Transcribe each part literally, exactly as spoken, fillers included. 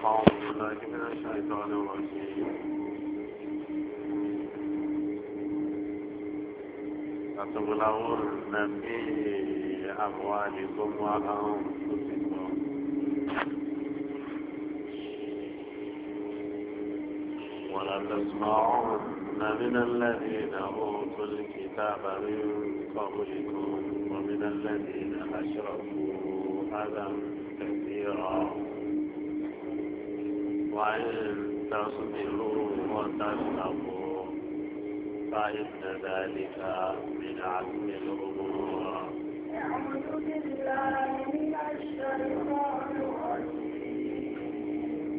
أعوذ بالله من الشيطان الرجيم لتبلغن في أموالكم وأنفسكم ولتسمعن من الذين أوتوا الكتاب من قبلكم ومن الذين أشركوا أذى كثيرا وإن تصبروا وتتقوا فإن ذلك من عزم الأمور. أعوذ بالله من الشيطان الرجيم.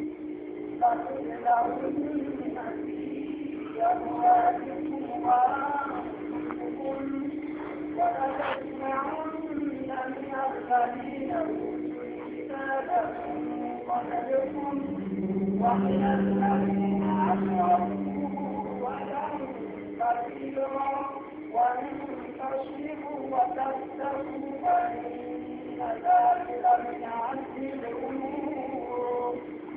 لتبلغن في أموالكم وأنفسكم ولتسمعن من الذين أوتوا الكتاب من قبلكم ومن الذين أشركوا أذى كثيرا وإن تصبروا وتتقوا فإن ذلك من عزم الأمور.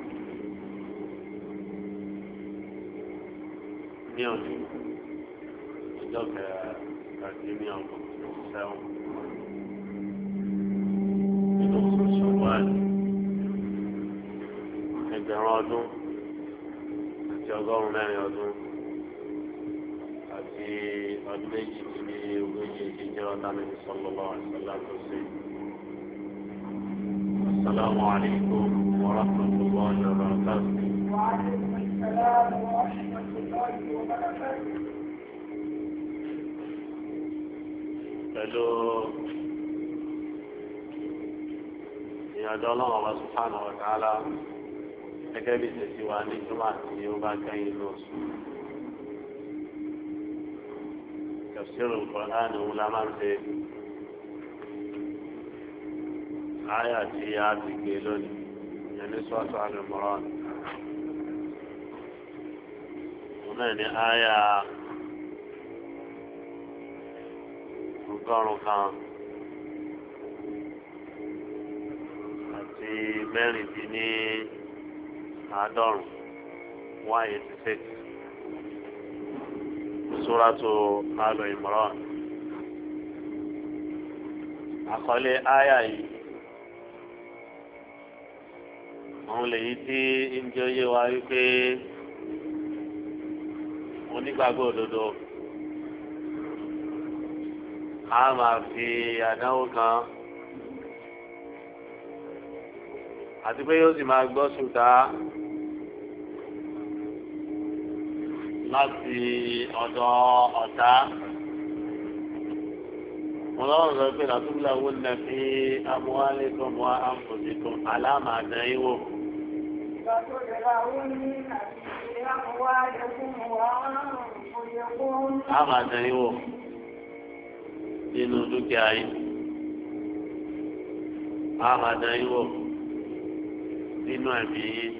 ní òní ọjọ́ kẹrìndínlọ́gbọ̀n sẹ́wọ̀n nínú oṣù ṣọ̀wáàlì ẹgbẹ̀rún ọdún àti ọgọ́rùn-ún mẹ́rin ọdún àti ọdún méjì ní ogójì ìjẹ́ ọ̀tá níbi sallallahu alaihi wasallam tó ṣe. Assalamu alaikum wa rahmatullahi wa barakatuh. Wa alaikum assalam wa rahmatullahi wa barakatuh. Pẹ̀lú ìyàjọ́ ọlọ́run ọba subhanahu wa ta'ala gẹ́gẹ́ bí ìṣesí wa ní jùmọ̀ àti ó bá kẹ́yìn lóṣù. Tafsir al-Qur'an òun la máa ń ṣe àyà tí a ti gbé lónìí ìyẹn ní Suratu Al-Imran. Òun náà ní àyà ọgọ́rùn-ún kan àti mẹ́rìndínní àádọ́rùn one eighty six Suratu Al-Imran. Àkọlé àyà yìí òun lèyí tí ń jẹ́ oyé wa wípé onígbàgbọ́ òdodo a máa fi àdánwò kan àti pé yóò sì máa gbọ́ sùtá láti ọ̀dọ̀ ọ̀tá. Mo lọ́wọ́ sọ pé làtúbílà owó nà fi amúhálẹ́kùn wa anfusikum aláàmà àdán yín wò. Àmà àdán yín wò nínú dúkìá yín. Àmà àdán yín wò nínú ẹ̀mí yín.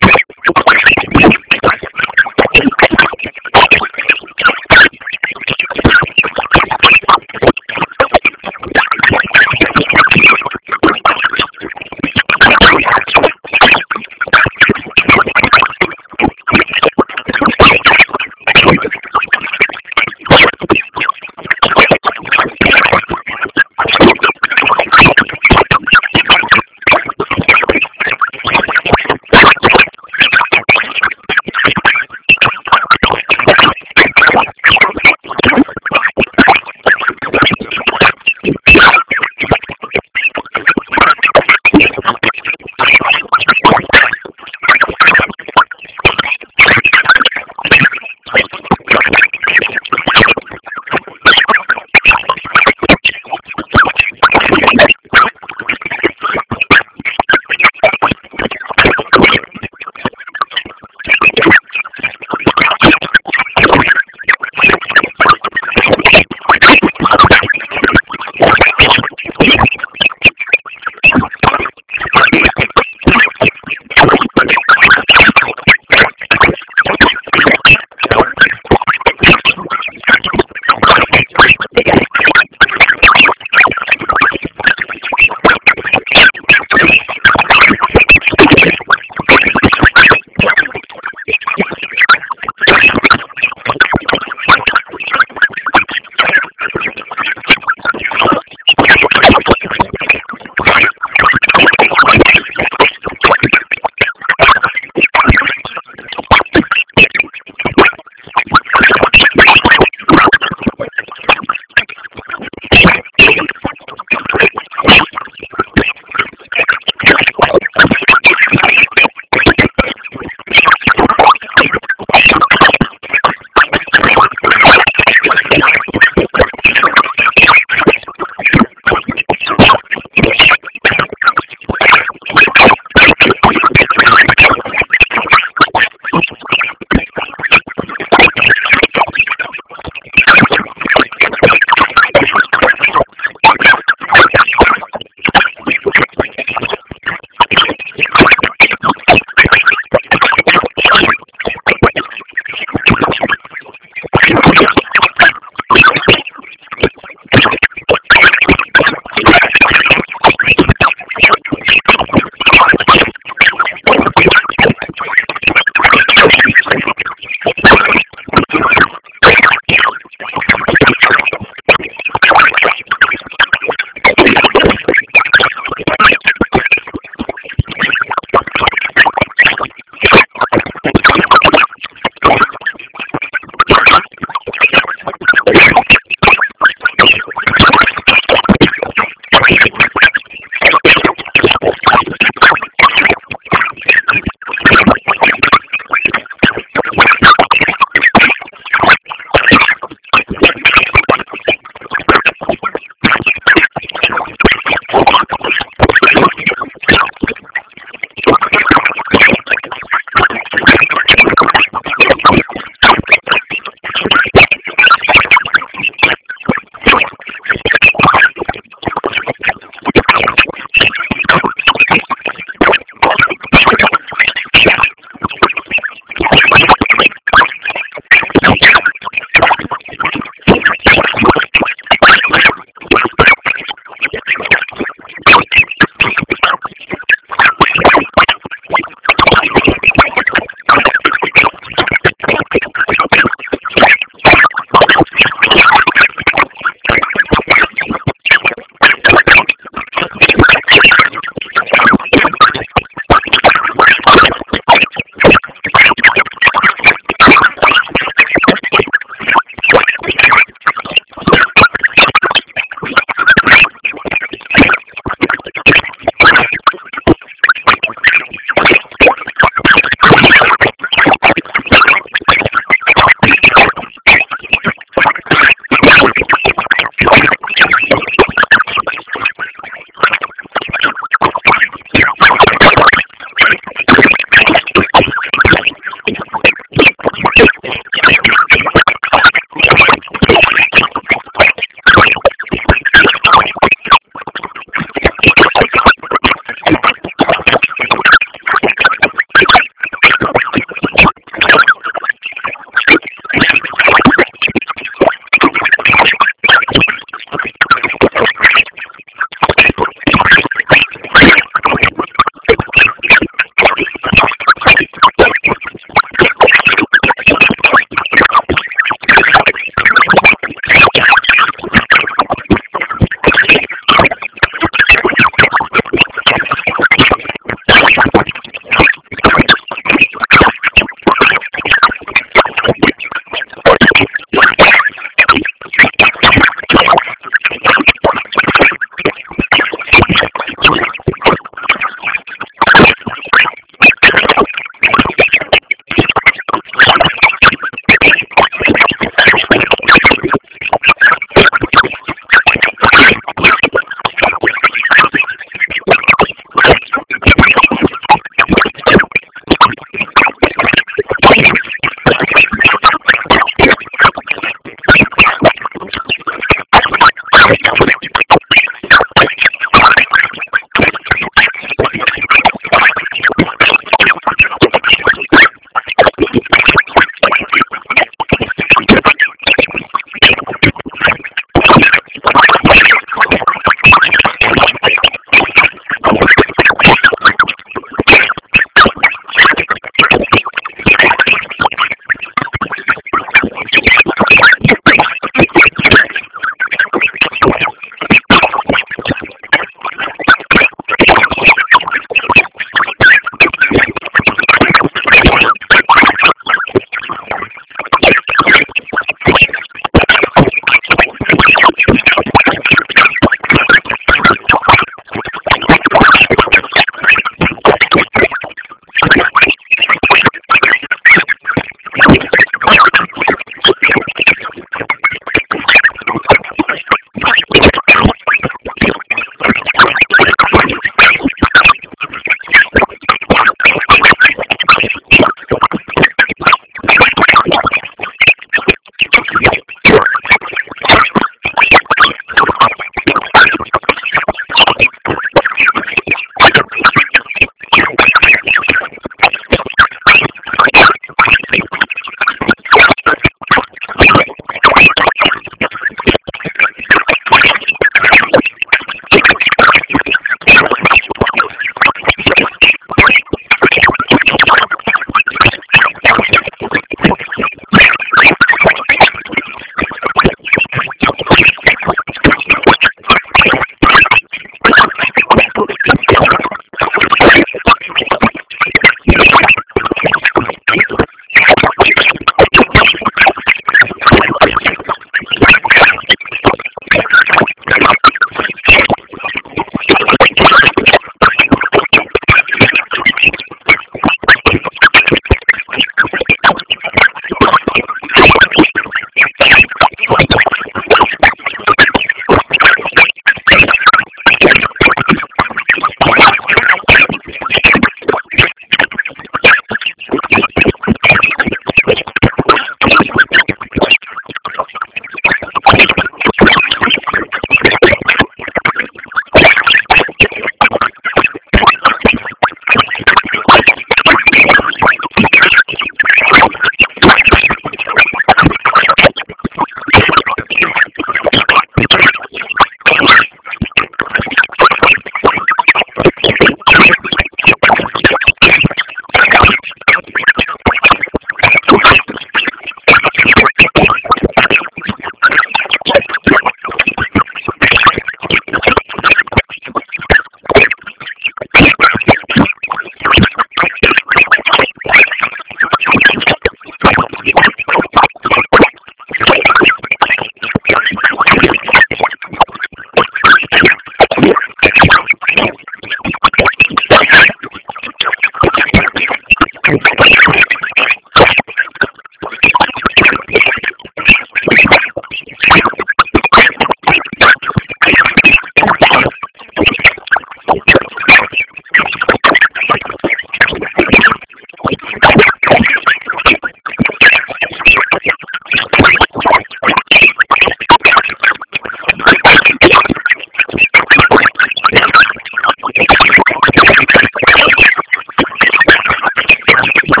Thank you.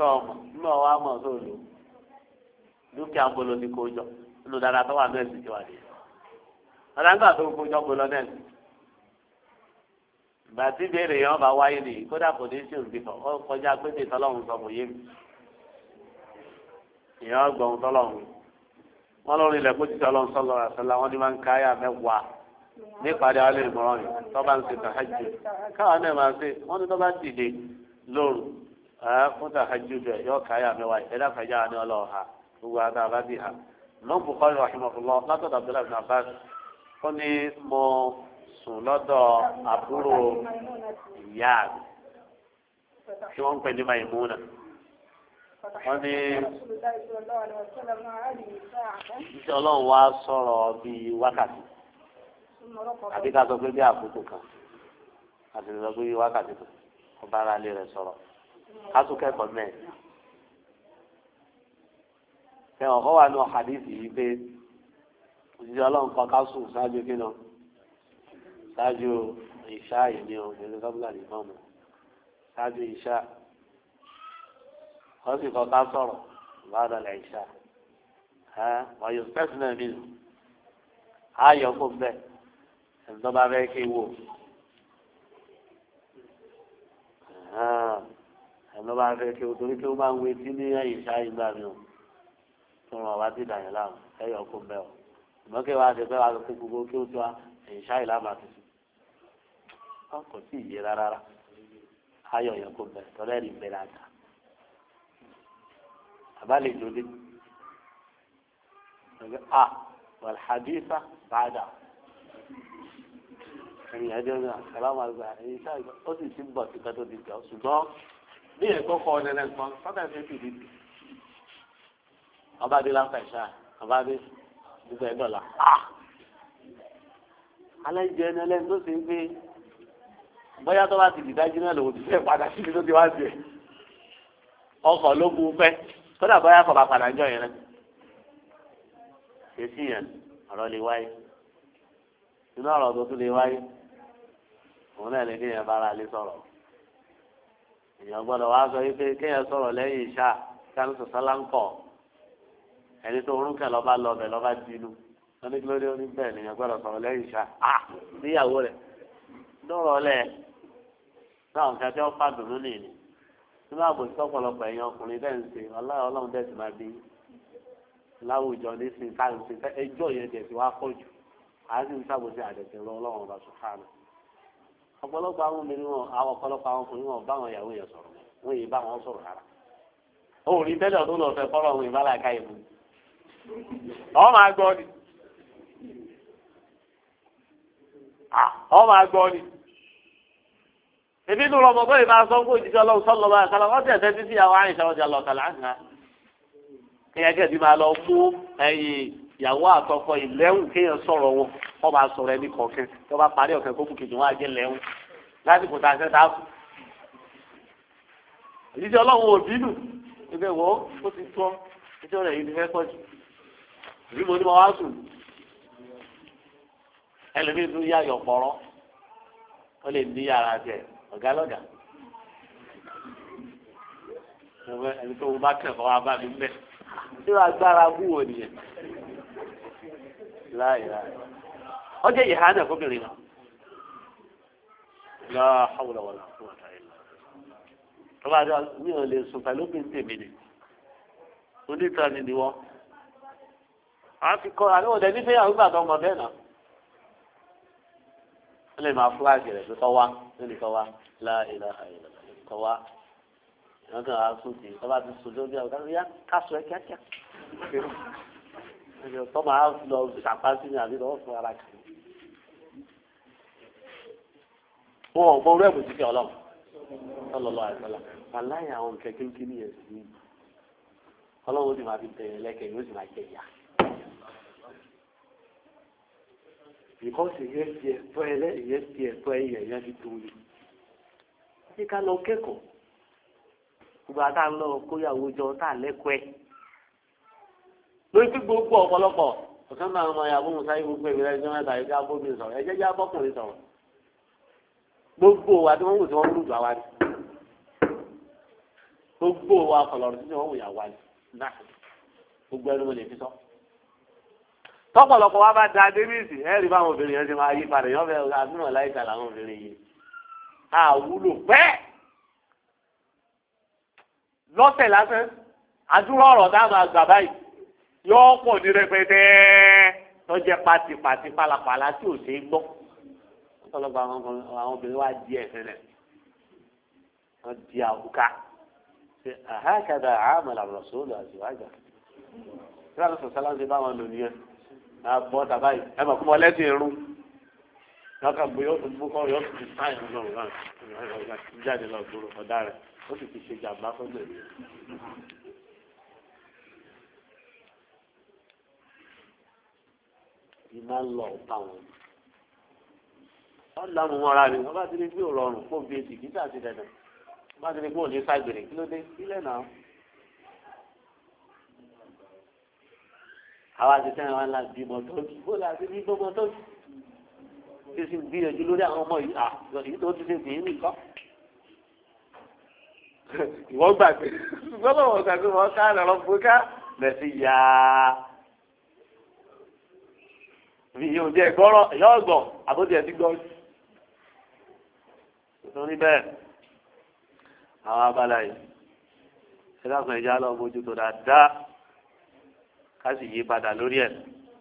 tó ọmọ nínú ọwọ́ àmọ́ tó lò dúkìá bolo ti kó jọ nínú dáadáa tó wà ní ẹ̀sìn tiwa ni ọ̀dàgbà tó kó jọ bolo náà ìgbà tí ìbéèrè yẹn bá wáyé nìyí kódà kò ní sí òbí kan ó kọjá pé tètè ọlọ́run sọ kò yé mi ìyẹn ọgbọ̀n tọ́lọ́run wọn lórí ilẹ̀ kó títí ọlọ́run sọ́lọ́ àṣẹlá wọn ni máa ń káyà mẹ́wàá nípàdé alẹ́ ìmọ̀ràn yìí tó bá ń ṣe tàhájú káwọn náà máa ṣe wọn ní tó bá dìde lóru fún tàhájú bẹ̀ yọ káyà mẹ́wàá ẹ̀dá fẹ̀já ní ọlọ́ọ̀ha gbogbo àdá àbádì ha lọ́n Bukhari rahimahullah látọ̀dọ̀ Abdullahi bin Abbas ó ní mo sùn lọ́dọ̀ àbúrò ìyá tí wọ́n ń pè ní Maimuna wọ́n ní iṣẹ́ ọlọ́run wá sọ̀rọ̀ bíi wákàtí àbí ká sọ pé bí àkókò kan àti sọ pé wákàtí kan ọba ara lè rẹ̀ sọ̀rọ̀ ká tún kẹ́kọ̀ọ́ mẹ́ẹ̀. ẹ̀wọ̀n kọ́ wà ní ọ̀hádìsì yìí pé òṣìṣẹ́ ọlọ́run kan ká sùn ṣáájú kí náà ṣáájú ìṣá yìí ní ọ̀hún ẹ̀rọ kábílà ní mọ́mọ́ ṣáájú ìṣá wọ́n sì kọ́ ká sọ̀rọ̀ ìbáradà lẹ̀ ìṣá wọ́n yóò fẹ́sì náà mí lò ayọ̀ kó bẹ́ẹ̀ ẹ̀ńtọ́ bá fẹ́ kí wò ẹ̀ńtọ́ bá fẹ́ kí wò torí kí wọ́n máa ń wetí ní ìṣá yìí gbà mí o tó ràn wá sí ìdàyẹ̀ láàmú ẹ̀yọ̀ kó bẹ́ẹ̀ o ìmọ̀ kí wọ́n á ti fẹ́ wá lọ sí gbogbo kí ó tó a ìṣá yìí láàmú àti wọn kò sí ìyè rárá ayọ̀ yẹn kó bẹ́ẹ̀ tọ́lẹ́ rí bẹ́ẹ̀ àgbà àbálẹ̀ ìjọdé a wàlhàdífà bàdà ẹ̀yìn ẹ̀jẹ̀ náà sàlámù àgbà ẹ̀yìn sáà ó sì ti ń bọ̀ síta tó ti jọ ṣùgbọ́n bí ẹ̀kọ́ kọ́ ọ̀nà ẹ̀kọ́ sọ́dọ̀ ẹ̀fẹ́ ti di ọba dé láǹkà ìṣá ọba dé gbogbo ẹ̀ dọ̀là a alẹ́ jẹ́ ẹni ẹlẹ́ni tó ṣe ń gbé bóyá tó bá ti dìdájú náà lòun ti fẹ́ padà síbi tó ti wá sí ẹ̀ ọkọ̀ ló bu fẹ́ kódà bóyá kọ̀ bá padà ń jọ yẹn náà èsì yẹn ọ̀rọ̀ lè wáyé nínú ọ̀rọ̀ tó tún lè wáyé òun náà lè kéèyàn bára lé sọ̀rọ̀ èèyàn gbọ́dọ̀ wá sọ wípé kéèyàn sọ̀rọ̀ lẹ́yìn ìṣá kánú sọ̀sálà ń kọ̀ ẹni tó orúkẹ lọ́ba lọ́bẹ̀ lọ́ba dínú wọn ní kí ló dé ó ní bẹ́ẹ̀ nìyẹn gbọ́dọ̀ sọ̀rọ̀ lẹ́yìn ìṣá à níyàwó rẹ̀ lọ́rọ̀ lẹ̀ táwọn kan tí wọ́n fà dùnú nìyí nínú àbòsí ọ̀pọ̀lọpọ̀ ẹ̀yàn ọkùnrin bẹ́ẹ̀ ń ṣe ọlọ́run bẹ́ẹ̀ sì máa bí láwùjọ nísìnyí káyọ̀ sí ẹjọ́ yẹn jẹ̀ sí wá pọ̀ jù àá sì ń ṣàbòsí àdẹ̀tẹ̀ lọ ọlọ́run ọba sùhánù ọ̀pọ̀lọpọ̀ àwọn obìnrin wọn àwọn ọ̀pọ̀lọpọ̀ àwọn ọkùnrin wọn bá àwọn ìyàwó yẹn sọ̀rọ̀ wọn yìí bá wọn sọ̀rọ̀ rárá ó rí tẹ́lẹ̀ ọdún lọ fẹ́ kọ́rọ̀ òun ìbálà ká ìlú ọ máa gbọ́ ni ọ máa gbọ́ ni ebi inú rọmọ bóyá máa sọ fún òjijì ọlọ́run sọ́lọ́ bá kálá wọ́n tẹ̀ tẹ́tí sí àwọn àyìnṣẹ́ ọjà lọ́ọ̀tàlá àná kéèyàn kẹ́ẹ̀dì máa lọ mú ẹ̀yìn ìyàwó àtọkọ ìlẹ́hùn kéèyàn sọ̀rọ̀ wọn wọ́n máa sọ̀rọ̀ ẹni kọ̀ọ̀kan tó bá parí ọ̀kẹ́ kó kùkìtì wọn á jẹ́ lẹ́hùn lásìkò tá a fẹ́ tá a kù. òjijì ọlọ́run ò bínú ibẹ̀ wọ́ ó ti tọ́ ìjọ rẹ̀ yìí ti fẹ́ pọ̀ jù ìbí mo ní mo wá sùn ẹlòmíì tún yá yọ̀ pọ̀rọ̀ ó lè ní yàrá jẹ ọ̀gá lọ́gà ẹni tó bá kẹ́kọ̀ọ́ wa bá mi mẹ́ tí wọ́n agbára wúwo nìyẹn láì láì ọjọ́ ìhánà fóbìnrin náà la hawla wala quwwata illa billah tó bá dé mi ò lè sùn pẹ̀lú bí n tèmi ni onítàn ni wọ́n a ti kọ́ àlọ́ òde nífẹ̀ẹ́ yàrá gbàgbọ́ ọmọ bẹ́ẹ̀ náà wọ́n lè máa fúláàgì rẹ̀ tó tọ́ wá lórí tọ́ wá la ilaha illallah tọ́ wá ìwọ́n kàn á sùn tì tọ́ bá ti sùn lórí ọ̀gá yá kásù ẹ kíákíá tọ́ máa lọ sàpásí ní àbí lọ́wọ́ fún ara kìí. wọn ò gbọ́ rẹ́ẹ̀bù sí kí ọlọ́run sọlọ́lọ́ àìsọ́lá aláìyá àwọn nǹkan kékeré yẹn sí i ọlọ́run ó sì máa fi tẹ̀yẹ lẹ́kẹ̀ẹ́ yóò sì máa jẹ ìyá. ìkọ́sì yẹn ti ẹ̀tọ́ ẹ lẹ́yìn yẹn ti ẹ̀tọ́ ẹ̀yẹ yẹn ti tó ni. ṣé ká lọ kẹ́kọ̀ọ́ gbogbo àtà ń lọ kóyàwó jọ tá à lẹ́kọ̀ọ́ ẹ̀. lórí tí gbogbo ọ̀pọ̀lọpọ̀ ọ̀sán náà ọmọ ìyàwó musa yìí gbogbo ìwé ẹjọ́ mẹ́ta ẹ̀jẹ̀ abóbìnrin sọ̀rọ̀ ẹ̀jẹ̀ jẹ́ abọ́kùnrin sọ̀rọ̀ gbogbo wa tí wọ́n wù tí wọ́n lù jù àwa ni. gbogbo wa kọlọ̀rọ̀ títí wọ́n wò yà wá náà gbogbo ẹni mo lè fi sọ. tọ́pọ̀lọpọ̀ wa bá da débìsì ẹ̀rí báwọn obìnrin yẹn ti máa yí padà yọ̀ fẹ́ àbúrò láìka làwọn obìnrin yìí àwúlò pẹ́ẹ́ lọ́sẹ̀ lásán àdúrà ọ̀rọ̀ dáhùn àgbà báyìí yóò pọ̀ ní rẹpẹtẹ tó jẹ́ pátipàti pálapàla tí ò ṣe é gbọ́. ọ̀pọ̀lọpọ̀ àwọn obìnrin wa di ẹ̀sẹ̀ rẹ̀ wọ́n di àwùká ṣe àhákàdà àmàlà rọ̀ṣọ́lù àṣìwájà. tí wọ́n sọ sálá ń ṣe báwọn lò nìyẹn náà bọ́ tàbá yìí ẹ mọ̀ fún wọn lẹ́sìn irun lọ́kàn gbé yóò tún búkọ́ yóò tún sáyẹn lọ́rùn náà jáde lọ gbòòrò ọ̀dà rẹ̀ ó sì ti ṣe jàmbá fún mi. ìmá lọ táwọn wọn lámú mọ́ra ni wọ́n bá ti ní bí ò rọrùn kó bí etí kíkà sí dandan wọ́n bá ti ní kó ní ságbèrè kí ló dé sílẹ̀ náà. àwa ti sẹ́yìn wá ńlá bímọ tọ́jú bó la ti bí bọ́mọ tọ́jú kí sì ń gbìyànjú lórí àwọn ọmọ yìí àyè tó ti ṣe tì í nìkan. ìwọ́n gbàgbé ṣùgbọ́n báwọn gbàgbé wọn ká lọ́rọ́ fúnká lẹ́sí yá. bí yóò jẹ́ gbọ́rọ̀ yóò gbọ́ àbójú ẹ̀ ti gbọ́. nítorí bẹ́ẹ̀ àwọn abala yìí ṣé dákun ẹ̀já lọ mójútó dáadáa ká sì yí padà lórí ẹ̀.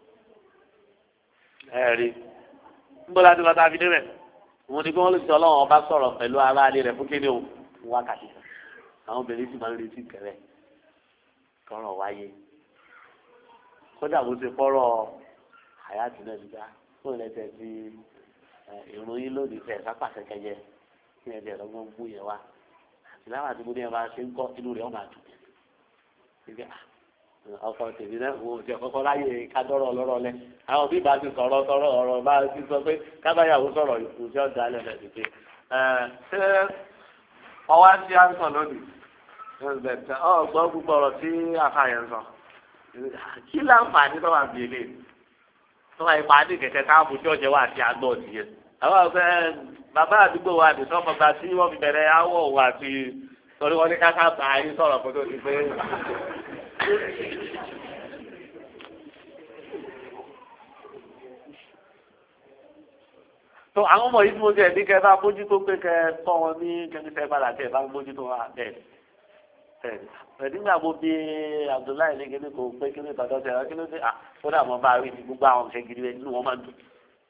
ẹ rí níbo láti lọ tá a fi débẹ̀ òun ni bí wọ́n lè sọ ọlọ́run ọba sọ̀rọ̀ pẹ̀lú aráalé rẹ̀ fún kíni o wákàtí kan àwọn obìnrin sì máa ń retí kẹrẹ kọ́rọ̀ wáyé kódà bó ṣe fọ́rọ̀ àyàtì náà nígbà fún ìlẹ́tẹ̀ tí ìròyìn lónìí fẹ́ sápàṣẹ kẹjẹ kí ẹ̀jẹ̀ lọ́gbọ́n gbó yẹn wá àti láwọn àti gbóni ẹ̀ máa ṣe ń kọ́ inú rẹ̀ ọ̀ máa dùn nígbà ọkọ tèmi náà wo ti ọkọ láyé kádọrọ ọlọrọ lẹ àwọn bí bá ti sọ̀rọ̀ sọ̀rọ̀ ọ̀rọ̀ bá ti sọ pé kábàyàwó sọ̀rọ̀ ìkùnjẹ ọdà lẹlẹ tètè ṣé ọwọ́ àti àǹsọ lónìí ọ gbọ́ gbogbo ọ̀rọ̀ tí àfààyàn sọ kí láǹfààní tó wà bí ilé tó wà ìpàdé kẹ̀kẹ́ káàbù tí ọjọ́ wà àti àgbọ̀ nìyẹn àwọn ọ̀fẹ́ bàbá àdúgbò wa àti sọ́kọ̀gbà tí wọ́n fi bẹ̀rẹ̀ áwọ̀ wà àti torí wọn ní káká bàáyé sọ̀rọ̀ kó tó ti pé. tó àwọn ọmọ yìí tí mo ti ẹ̀ ní kẹ́ bá mójútó pé kẹ́ tọ́ wọn ní kẹ́kẹ́ padà tẹ̀ bá mójútó wọn bẹ́ẹ̀ bẹ́ẹ̀ nígbà mo bí Abdullahi ní kíní kò pé kíní tọ́jọ́ tẹ̀ ọ́ kí ló dé à kódà mo bá rí ní gbogbo àwọn ọ̀sẹ̀ gidi rẹ̀ nínú wọn máa ń dùn.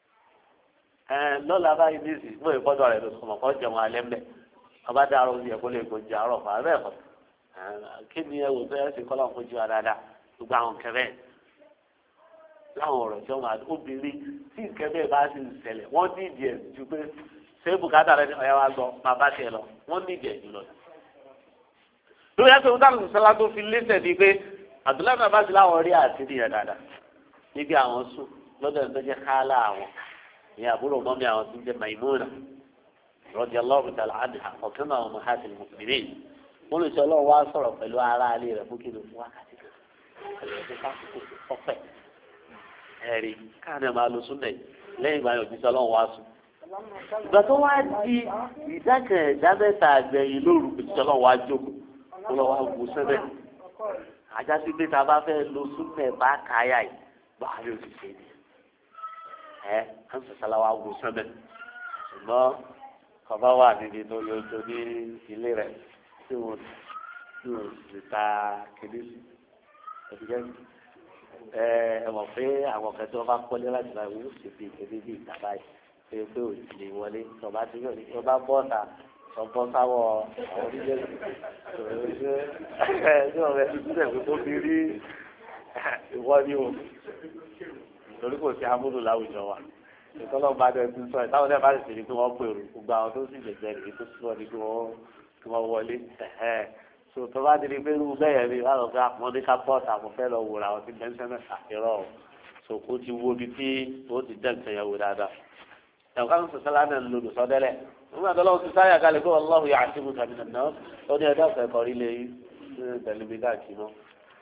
lọ́la báyìí ní ìsìn mo ìkọ́dọ̀ rẹ̀ ló sọ̀mọ̀ kọ́ jẹun alẹ́ mbẹ́ ọba dàrú oúnjẹ kó lè gbòjì àárọ̀ fà bẹ́ẹ̀ kọ́ kí ni ẹ wò tó ẹ sì kọ́ lọ́n fojú wa dáadáa gbogbo àwọn kẹfẹ́ láwọn ọ̀rọ̀ tí wọ́n máa obìnrin tí kẹfẹ́ bá sì ń ṣẹlẹ̀ wọ́n ní ìdí ẹ̀ ju pé ṣé bùkátà rẹ ọ̀yà wa gbọ́ máa bá tiẹ̀ lọ wọ́n ní ìdí ẹ̀ jù lọ. lórí ẹsẹ̀ wọn dáhùn sọlá tó fi lẹ́sẹ̀ bíi pé Abdullahi náà bá ti láwọn rí àtìrí yẹn dáadáa níbi àwọn sùn lọ́dọ̀ ẹ̀ tó jẹ́ káálá àwọn ìyẹn àbúrò mọ́mí àwọn tó jẹ́ Maimuna radiyallahu ta'ala anha ọ̀kan náà ọmọ hàtì mùsùlùmí wọn lè sọ ọlọ́run wá sọ̀rọ̀ pẹ̀lú ara alẹ́ rẹ̀ fún kí ló fún wákàtí kan ọ̀pẹ̀ ẹ̀rí káàní ẹ̀ máa lo súnlẹ̀ lẹ́yìn ìgbà yẹn òjíṣẹ́ ọlọ́run wá sùn. ìgbà tó wá di ìdákẹ́ ìdábẹ́ta àgbẹ̀yìn lóru òjíṣẹ́ ọlọ́run wá jókòó ó lọ́ wá wò sẹ́bẹ̀ ajá sí pé tá a bá fẹ́ lo súnlẹ̀ bá káyà yìí gbàgbé òṣìṣẹ́ ni ẹ̀ ẹ̀ ń sọ̀sálà wá wò sẹ́bẹ̀ ṣùgbọ́n kọba wà níbi tó yọjọ ní ilé rẹ̀ tí wọn tí wọn sì ta kéde sí ẹdíjẹ ẹ ẹ mọ̀ pé àwọn kẹtẹ wọn bá kọ́lé láti máa wọ́n sì fi kéde bí ìta báyìí pé pé ò lè wọlé tọba tí yóò ní tọba bọ́ọ̀tà tọbọ sáwọ àwọn oníjẹ tòun ṣe ẹ ní ọ̀rẹ́ ìdílé pé kó fi rí ìwọ ní o torí kò sí amúlò láwùjọ wa ìtọ́lọ́ bá dẹ̀ tún sọ ẹ̀ táwọn ẹ̀ bá sì ní kí wọ́n pè rò gbogbo àwọn tó sì lè jẹ́ èyí tó sọ ní kí wọ́n kí wọ́n wọlé so tó bá di pé irú bẹ́ẹ̀ ni wọ́n lọ fẹ́ àwọn ní ká pọ́ọ̀tù àwọn fẹ́ lọ wòrà àwọn tí bẹ́ńsẹ́mẹ̀ àfẹ́rọ̀ so kó ti wo ibi tí ó ti dẹ̀ nǹkan yẹn wò dáadáa ẹ̀ka ń sọ̀sọ́ lánàá ń lòdù sọ́dẹ́lẹ̀ nígbà tó lọ́wọ́ ti sáyà kalẹ̀ kó Allahu ya'simuka minan nas ó ní ẹ̀dá ọ̀sẹ̀ kọrí lé tẹ̀lémi káàkiri náà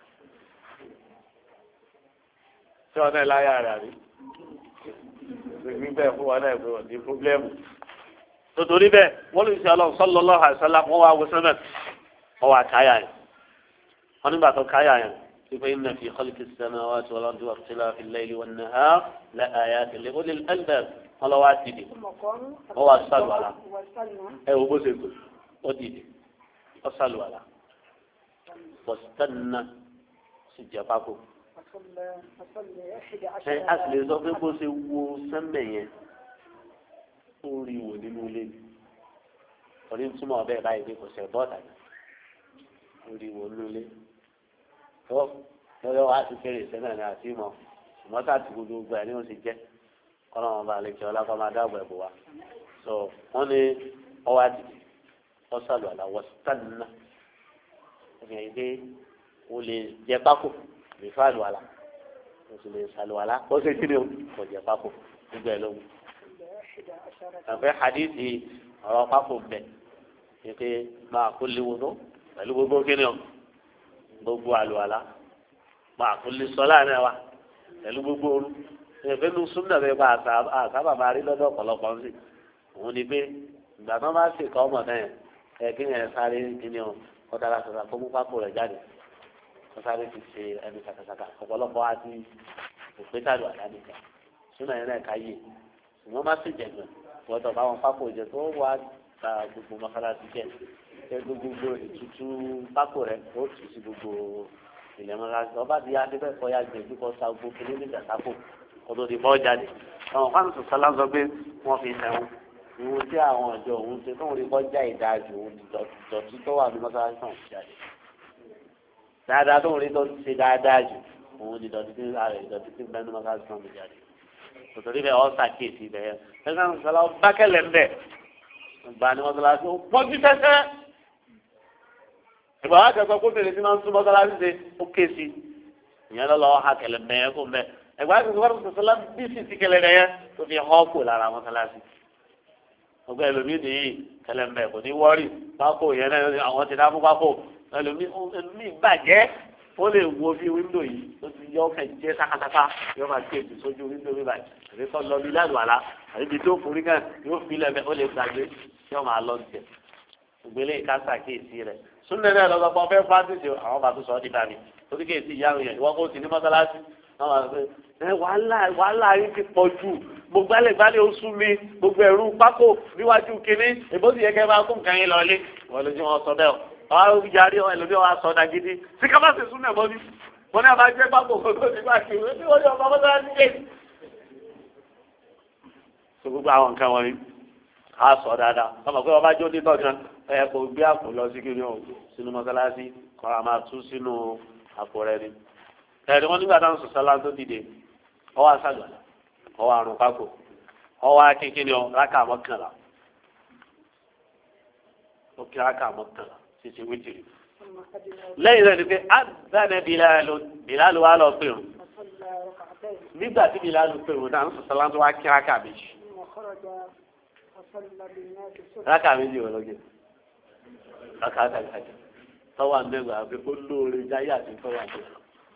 tí ọ̀nà ìláyà rẹ̀ àrí gbígbí bẹ́ẹ̀ fún wa náà ìwé wọn ní pọ́blẹ́mù. Tòtòrí bẹ́ẹ̀ wọ́n lè ṣe ọlọ́run sallallahu alaihi wasallam wọ́n wá wo sẹ́mẹ̀ ọwọ́ àkáyà yẹn wọ́n nígbà tó káyà yẹn wípé inna fi khalqi as-samawati wal ardi wa ikhtilafi al-layli wan nahari la ayatin li ulil albab wọ́n lọ́wọ́ àdìdì wọ́n wá sàlùwàlà ẹ wo bó ṣe tó ó dìde ó sàlùwàlà wọ́sítánná sì jẹ́ pákó. ẹ a sì lè sọ pé bó ṣe wo sẹ́mbẹ̀ yẹn ó rí wò nínú ilé mi orí ń túmọ̀ bẹ́ẹ̀ báyìí pé kò ṣe bọ́ọ̀dà yẹn ó rí wò nínú ilé tó lọ́yọ́ wá sí kéré sẹ́nà ní àti ìmọ̀ ṣùgbọ́n tá àti gbogbo gbà ní oṣù jẹ́ kọ́nà wọn bá lè jẹ́ ọlápá máa dáàbò ẹ̀bù wa so wọ́n ní ọwọ́ àdìdì wọ́n sàlù àlà wọ́n sítánná ẹ̀yìn ìdè o lè jẹ pákó lè fà lù àlà o sì lè sàlù àlà ó ṣe kí ni o kò jẹ pákó gbogbo ẹ̀ lóhùn. àfẹ́ hadithi ọ̀rọ̀ pákó bẹ̀ ṣe pé máa kó léwu tó pẹ̀lú gbogbo kí ni o gbogbo àlùwàlá máa kó lè sọ láàrin wa pẹ̀lú gbogbo ooru ẹ̀fẹ́ ló súnmọ́ ẹ̀ bá àsábà máa rí lọ́dọ̀ ọ̀pọ̀lọpọ̀ ń sè òun ni pé ìgbà tó máa ṣe kọ́ ọmọ náà ẹ̀ kí yẹn sáré kíni o kọ́tara sọ̀rọ̀ kó mú pákó rẹ̀ jáde kó sáré fi ṣe ẹni kàkàkàkà ọ̀pọ̀lọpọ̀ á ti òpé tàlù àdáníkà súnmọ́ ẹ̀ náà káyè ṣùgbọ́n má sì jẹ̀gbẹ̀ wọ́tọ̀ báwọn pákó jẹ tó wà ta gbogbo mọ́sálásí jẹ́ ẹ gbogbo ìtutù pákó rẹ̀ ó tù sí gbogbo ilẹ̀ mọ́sálásí ọba ti yá adébẹ̀ kọ́ ya gbẹ̀jú kọ́ sa gbogbo kìnní nígbà sápò kó tó di bọ́ jáde àwọn fáwọn sọ̀tà lásọ pé wọ́n fi tẹ̀wọ́n ìwọ̀n tí àwọn ọ̀dọ́ òun ṣe tóun rí kọjá ìdájọ́ òun ìdọ̀tí tó wà ní mọ́sálásí náà jáde dáadáa tóun rí tó ṣe dáadáa jù òun ìdọ̀tí tí ara ìdọ̀tí tí bẹ́ẹ̀ ní mọ́sálásí náà jáde tòtòrí bẹ́ẹ̀ ọ́ sàkíyèsí bẹ́ẹ̀ ẹ̀ka sọ̀lá bákẹ́lẹ̀ ń bẹ̀ gba ní mọ́sálásí ó pọ́jú tẹ́tẹ́ ìgbà wá kẹ́kọ̀ọ́ kó bèrè tí máa ń tún mọ́sálásí ṣe ó ké sí ìyẹn lọ́lọ́ ha kẹlẹ̀ mẹ́ẹ̀ kó mẹ́ ẹ̀gbà kẹ́kọ̀ọ́ sọ̀lá bí sì ti kẹlẹ̀ rẹ̀ yẹn tó fi họ́ kó lára mọ́sálásí ọgbẹ́ ẹlòmíì nìyí kẹlẹ̀ mẹ́ kò ní wọ́ọ̀rì pákó yẹn náà àwọn ti dá fún pákó ẹlòmíì bàjẹ́ ó lè wo bí wíńdò yìí ó ti yọ ọkẹ jẹ sákàtàkà yóò máa kéèkì sójú wíńdò mi báyìí àbí kọ́ lọ bí lánàá àlá àbí ibi tó forí kan yóò fi lẹ́mẹ̀ ó lè gbàgbé yóò máa lọ jẹ ògbélé kásá kéèsì rẹ̀ súnlẹ̀ náà lọ́sọ̀ pọ̀ fẹ́ fásitì àwọn bàtú sọ ọ́ dìbà mi torí kéèsì ìyáwó yẹn ìwọ́n kó sì ní mọ́sálásí wọ́n máa fẹ́ ẹ wàhálà wàhálà yìí ti pọ̀ jù gbogbo alẹ́gbálẹ̀ oṣù mi gbogbo ẹ̀rú pákó níwájú kínní ìbòsí yẹ kẹ́ máa kó nǹkan yín lọlé wọ́n lójú wọn sọ bẹ́ẹ̀ àwọn yarí ẹlòmí wa sọ dagidi tí ká bá sì sún náà mọ́bí wọn ní abájẹ́ pápó kókó nígbà tí wọ́n ní wọ́n ní ọba mọ́tò láti dé. so gbogbo àwọn nǹkan wọ̀nyí á sọ dáadáa ọmọ pé ọba jó títọ́ kan ẹ kò gbé àpò lọ sí kiri o sínú mọ́sálásí kọ́ a máa tú sínú àpò rẹ ni. ẹ̀rí wọn nígbà táwọn sọ̀sọ́ lá tó dìde ọwọ́ àṣàgbàlá ọwọ́ àrùn pákó ọwọ́ akékeré ọ rákà mọ́kànlá ó kí rákà mọ́kànlá títí wítìrì lẹ́yìn rẹ̀ ni pé adánẹ Bilalu Bilalu wa lọ pèrò nígbà tí Bilalu pèrò náà ń sọ̀tọ̀ láti wá kí rákà méjì rákà méjì wọ̀ lọ́gẹ̀ rákà àtàkàjà tọ́wọ́ àmẹ́gbà pé ó lóore jáyé àti tọ́wọ́ àmẹ́gbà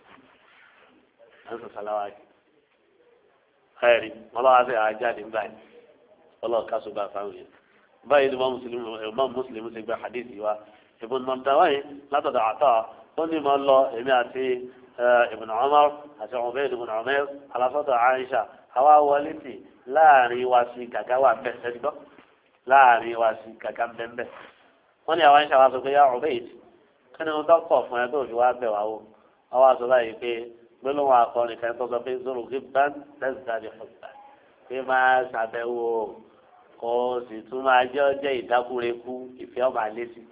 ń sọ̀tọ̀ láwá kí ẹ̀rí wọn lọ́wọ́ àti àjáde báyìí ọlọ́ọ̀ ká sóbà fáwọn yẹn báyìí ni wọ́n mùsùlùmí ti gba hadithi wa ibùn mọ̀tàwáyé látọ̀dọ̀ àtọ́ ó ní mo lọ èmi àti ibùn Umar àti Ubayd ibùn Umayr alásọ̀dọ̀ Aisha àwa wọlé sí láàrin wa sí gàgá wà bẹ́ẹ̀ sẹ́dúgbọ́ láàrin wa sí gàgá bẹ́ẹ̀ wọ́n ní àwọn Aisha wa sọ pé yá Ubayd kí ni mo dọ́kọ̀ fún ẹ tó fi wá bẹ̀ wá wò wọ́n wá sọ báyìí pé gbólóhùn akọrin kan tó sọ pé zoro gíban lẹ́sìdáde fọ̀tà pé máa ṣàbẹ̀wò kò sì tún máa jẹ́ ọjọ́ ìdákúrekú ìfẹ́ ọmọ àlẹ́ sí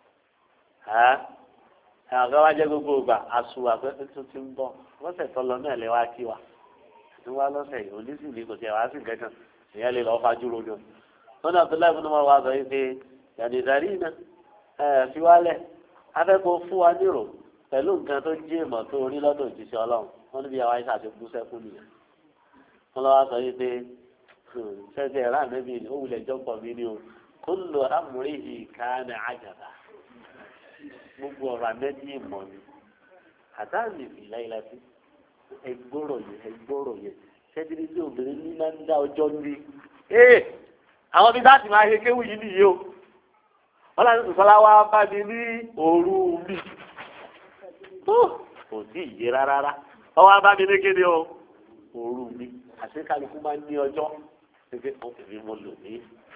àwọn kan wá jẹ́ gbogbo ìgbà àsùwà pé tuntun ti ń bọ̀ lọ́sẹ̀ tó lọ náà lè wá kí wa ní wá lọ́sẹ̀ yìí onísìlì kò tiẹ̀ wá sí kankan ìyẹn lè lọ́ọ́ fajú rojo wọn náà tó láì fún wọn wá sọ yìí pé yàrá ìdarí iná ẹ fi wálẹ̀ afẹ́kọ̀ọ́ fún wa nírò pẹ̀lú nǹkan tó jí èèmọ̀ tó orí lọ́dọ̀ òjíṣẹ́ ọlọ́run wọn níbi àwọn àìsàn àti bú sẹ́kù nìyẹn wọn lọ́wọ́ sọ yìí pé ṣẹ́jẹ́ ẹ̀rá nẹ́bí ó wulẹ̀ jọ́pọ̀ mí ni o kó lò amúríhì káàní àjàbá gbogbo ọ̀rọ̀ amẹ́bí ìmọ̀ ni àdáàlì ìlà ìlà sí ẹgbọ́rọ̀ yẹn ẹgbọ́rọ̀ yẹn ṣẹ́jẹ́ tí obìnrin ní máa ń dá ọjọ́ ní. ee àwọn bíi láti máa ṣe kéwù yìí nìyí o wọ́n láti sọ̀sọ́lá wá bá mi ní òru mi tó kò sí ìyè rárá wọ́n wá bá mi ní kéde o òru mi àti kálukú máa ń ní ọjọ́ pé òkèèrè mo lò ní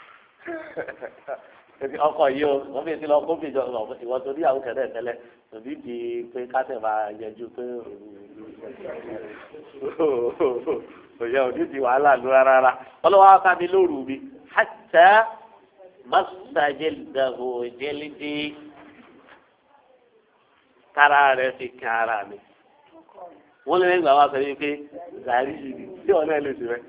ọkọ̀ yìí o wọ́n fi ti lọ kó fi jọ ìwọ́n tó níyàwó kẹ́lẹ́ tẹ́lẹ̀ tòbí di pé kásẹ̀ máa yẹjú pé òye òní di wàhálà ló rárá ọlọ́wọ́ á ká mi lóru mi hàtà masajẹ́lìdàgbò jẹ́lídì kára rẹ̀ fi kan ara mi wọ́n lé nígbà wá sọ wípé gàrí yìí tí ọ̀nà ẹ̀ lè ṣe rẹ̀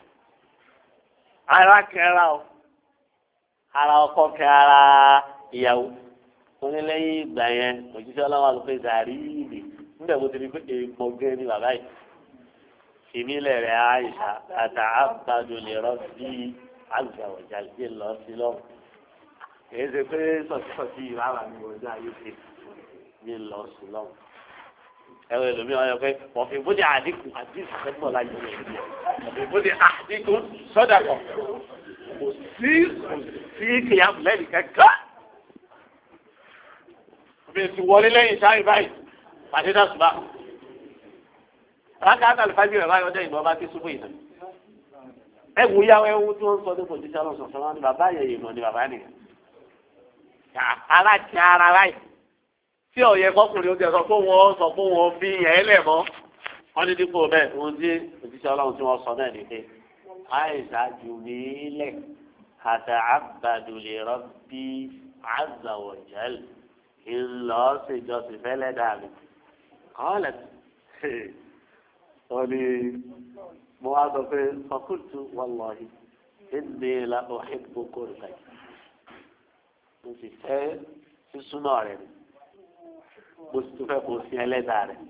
ara kẹ́ra o ara ọkọ kẹ ara ìyàwó wọn ní lẹ́yìn ìgbà yẹn òjíṣẹ́ ọlọ́wọ́ àlùfẹ gàrí ìlì nígbà mo ti rí pé èèmọ̀ gẹ ni bàbá yìí ìmílẹ̀ rẹ̀ àìsà àtà àbàdù lè rọ sí àgbàwọ̀jà lè lọ sí lọ́wọ́ èyí ṣe pé sọ̀tìsọ̀tì ìrara ni mo dá yóò ṣe ní lọ sí lọ́wọ́ ẹwọ ẹlòmíràn yọ pé ọ̀fìn bó di àdínkù àdínkù sẹ́gbọ̀n láyé ọ̀fìn bó di àdínkù sọ́dà kan kò sí kò sí kìyàmù lẹ́yìn kankan. Òbí ti wọlé lẹ́yìn sáré báyìí, pàṣẹ náà ṣùgbọ́n. Rákà àtàlù fájú rẹ̀ báyìí ọjọ́ ìgbọ́n bá ti súnmọ́ ìtàn. Ẹ wù yá ẹ wù tí wọ́n ń sọ nípa òjíṣẹ́ ọlọ́sọ̀ sọ́wọ́n ní bàbá yẹn ìmọ̀ ní bàbá nìyẹn. Ara ti ara báyìí. Tí ọ̀yẹ́ kọkùnrin oúnjẹ sọ fún wọn sọ fún wọn fi yẹn lẹ̀ mọ́. Wọ́n ní dípò bẹ́ẹ̀ ohun tí òjíṣẹ́ ọlọ́run tí wọ́n sọ náà nìyẹn. Àìsà jù mí lẹ̀ àtàbàdù lè rọ́bí àzàwọ̀jẹ́l ńlọ ṣèjọsìn fẹ́lẹ́ dàbí. Kọ́lẹ̀ wọ́n ní mo wá sọ pé fọkùtù wọlọ́ọ̀hì ẹ̀mí la ọ̀hìn gbogbo rẹ̀ mo sì fẹ́ sísúná rẹ̀ mo sì tún fẹ́ kó sí ẹlẹ́dàá rẹ̀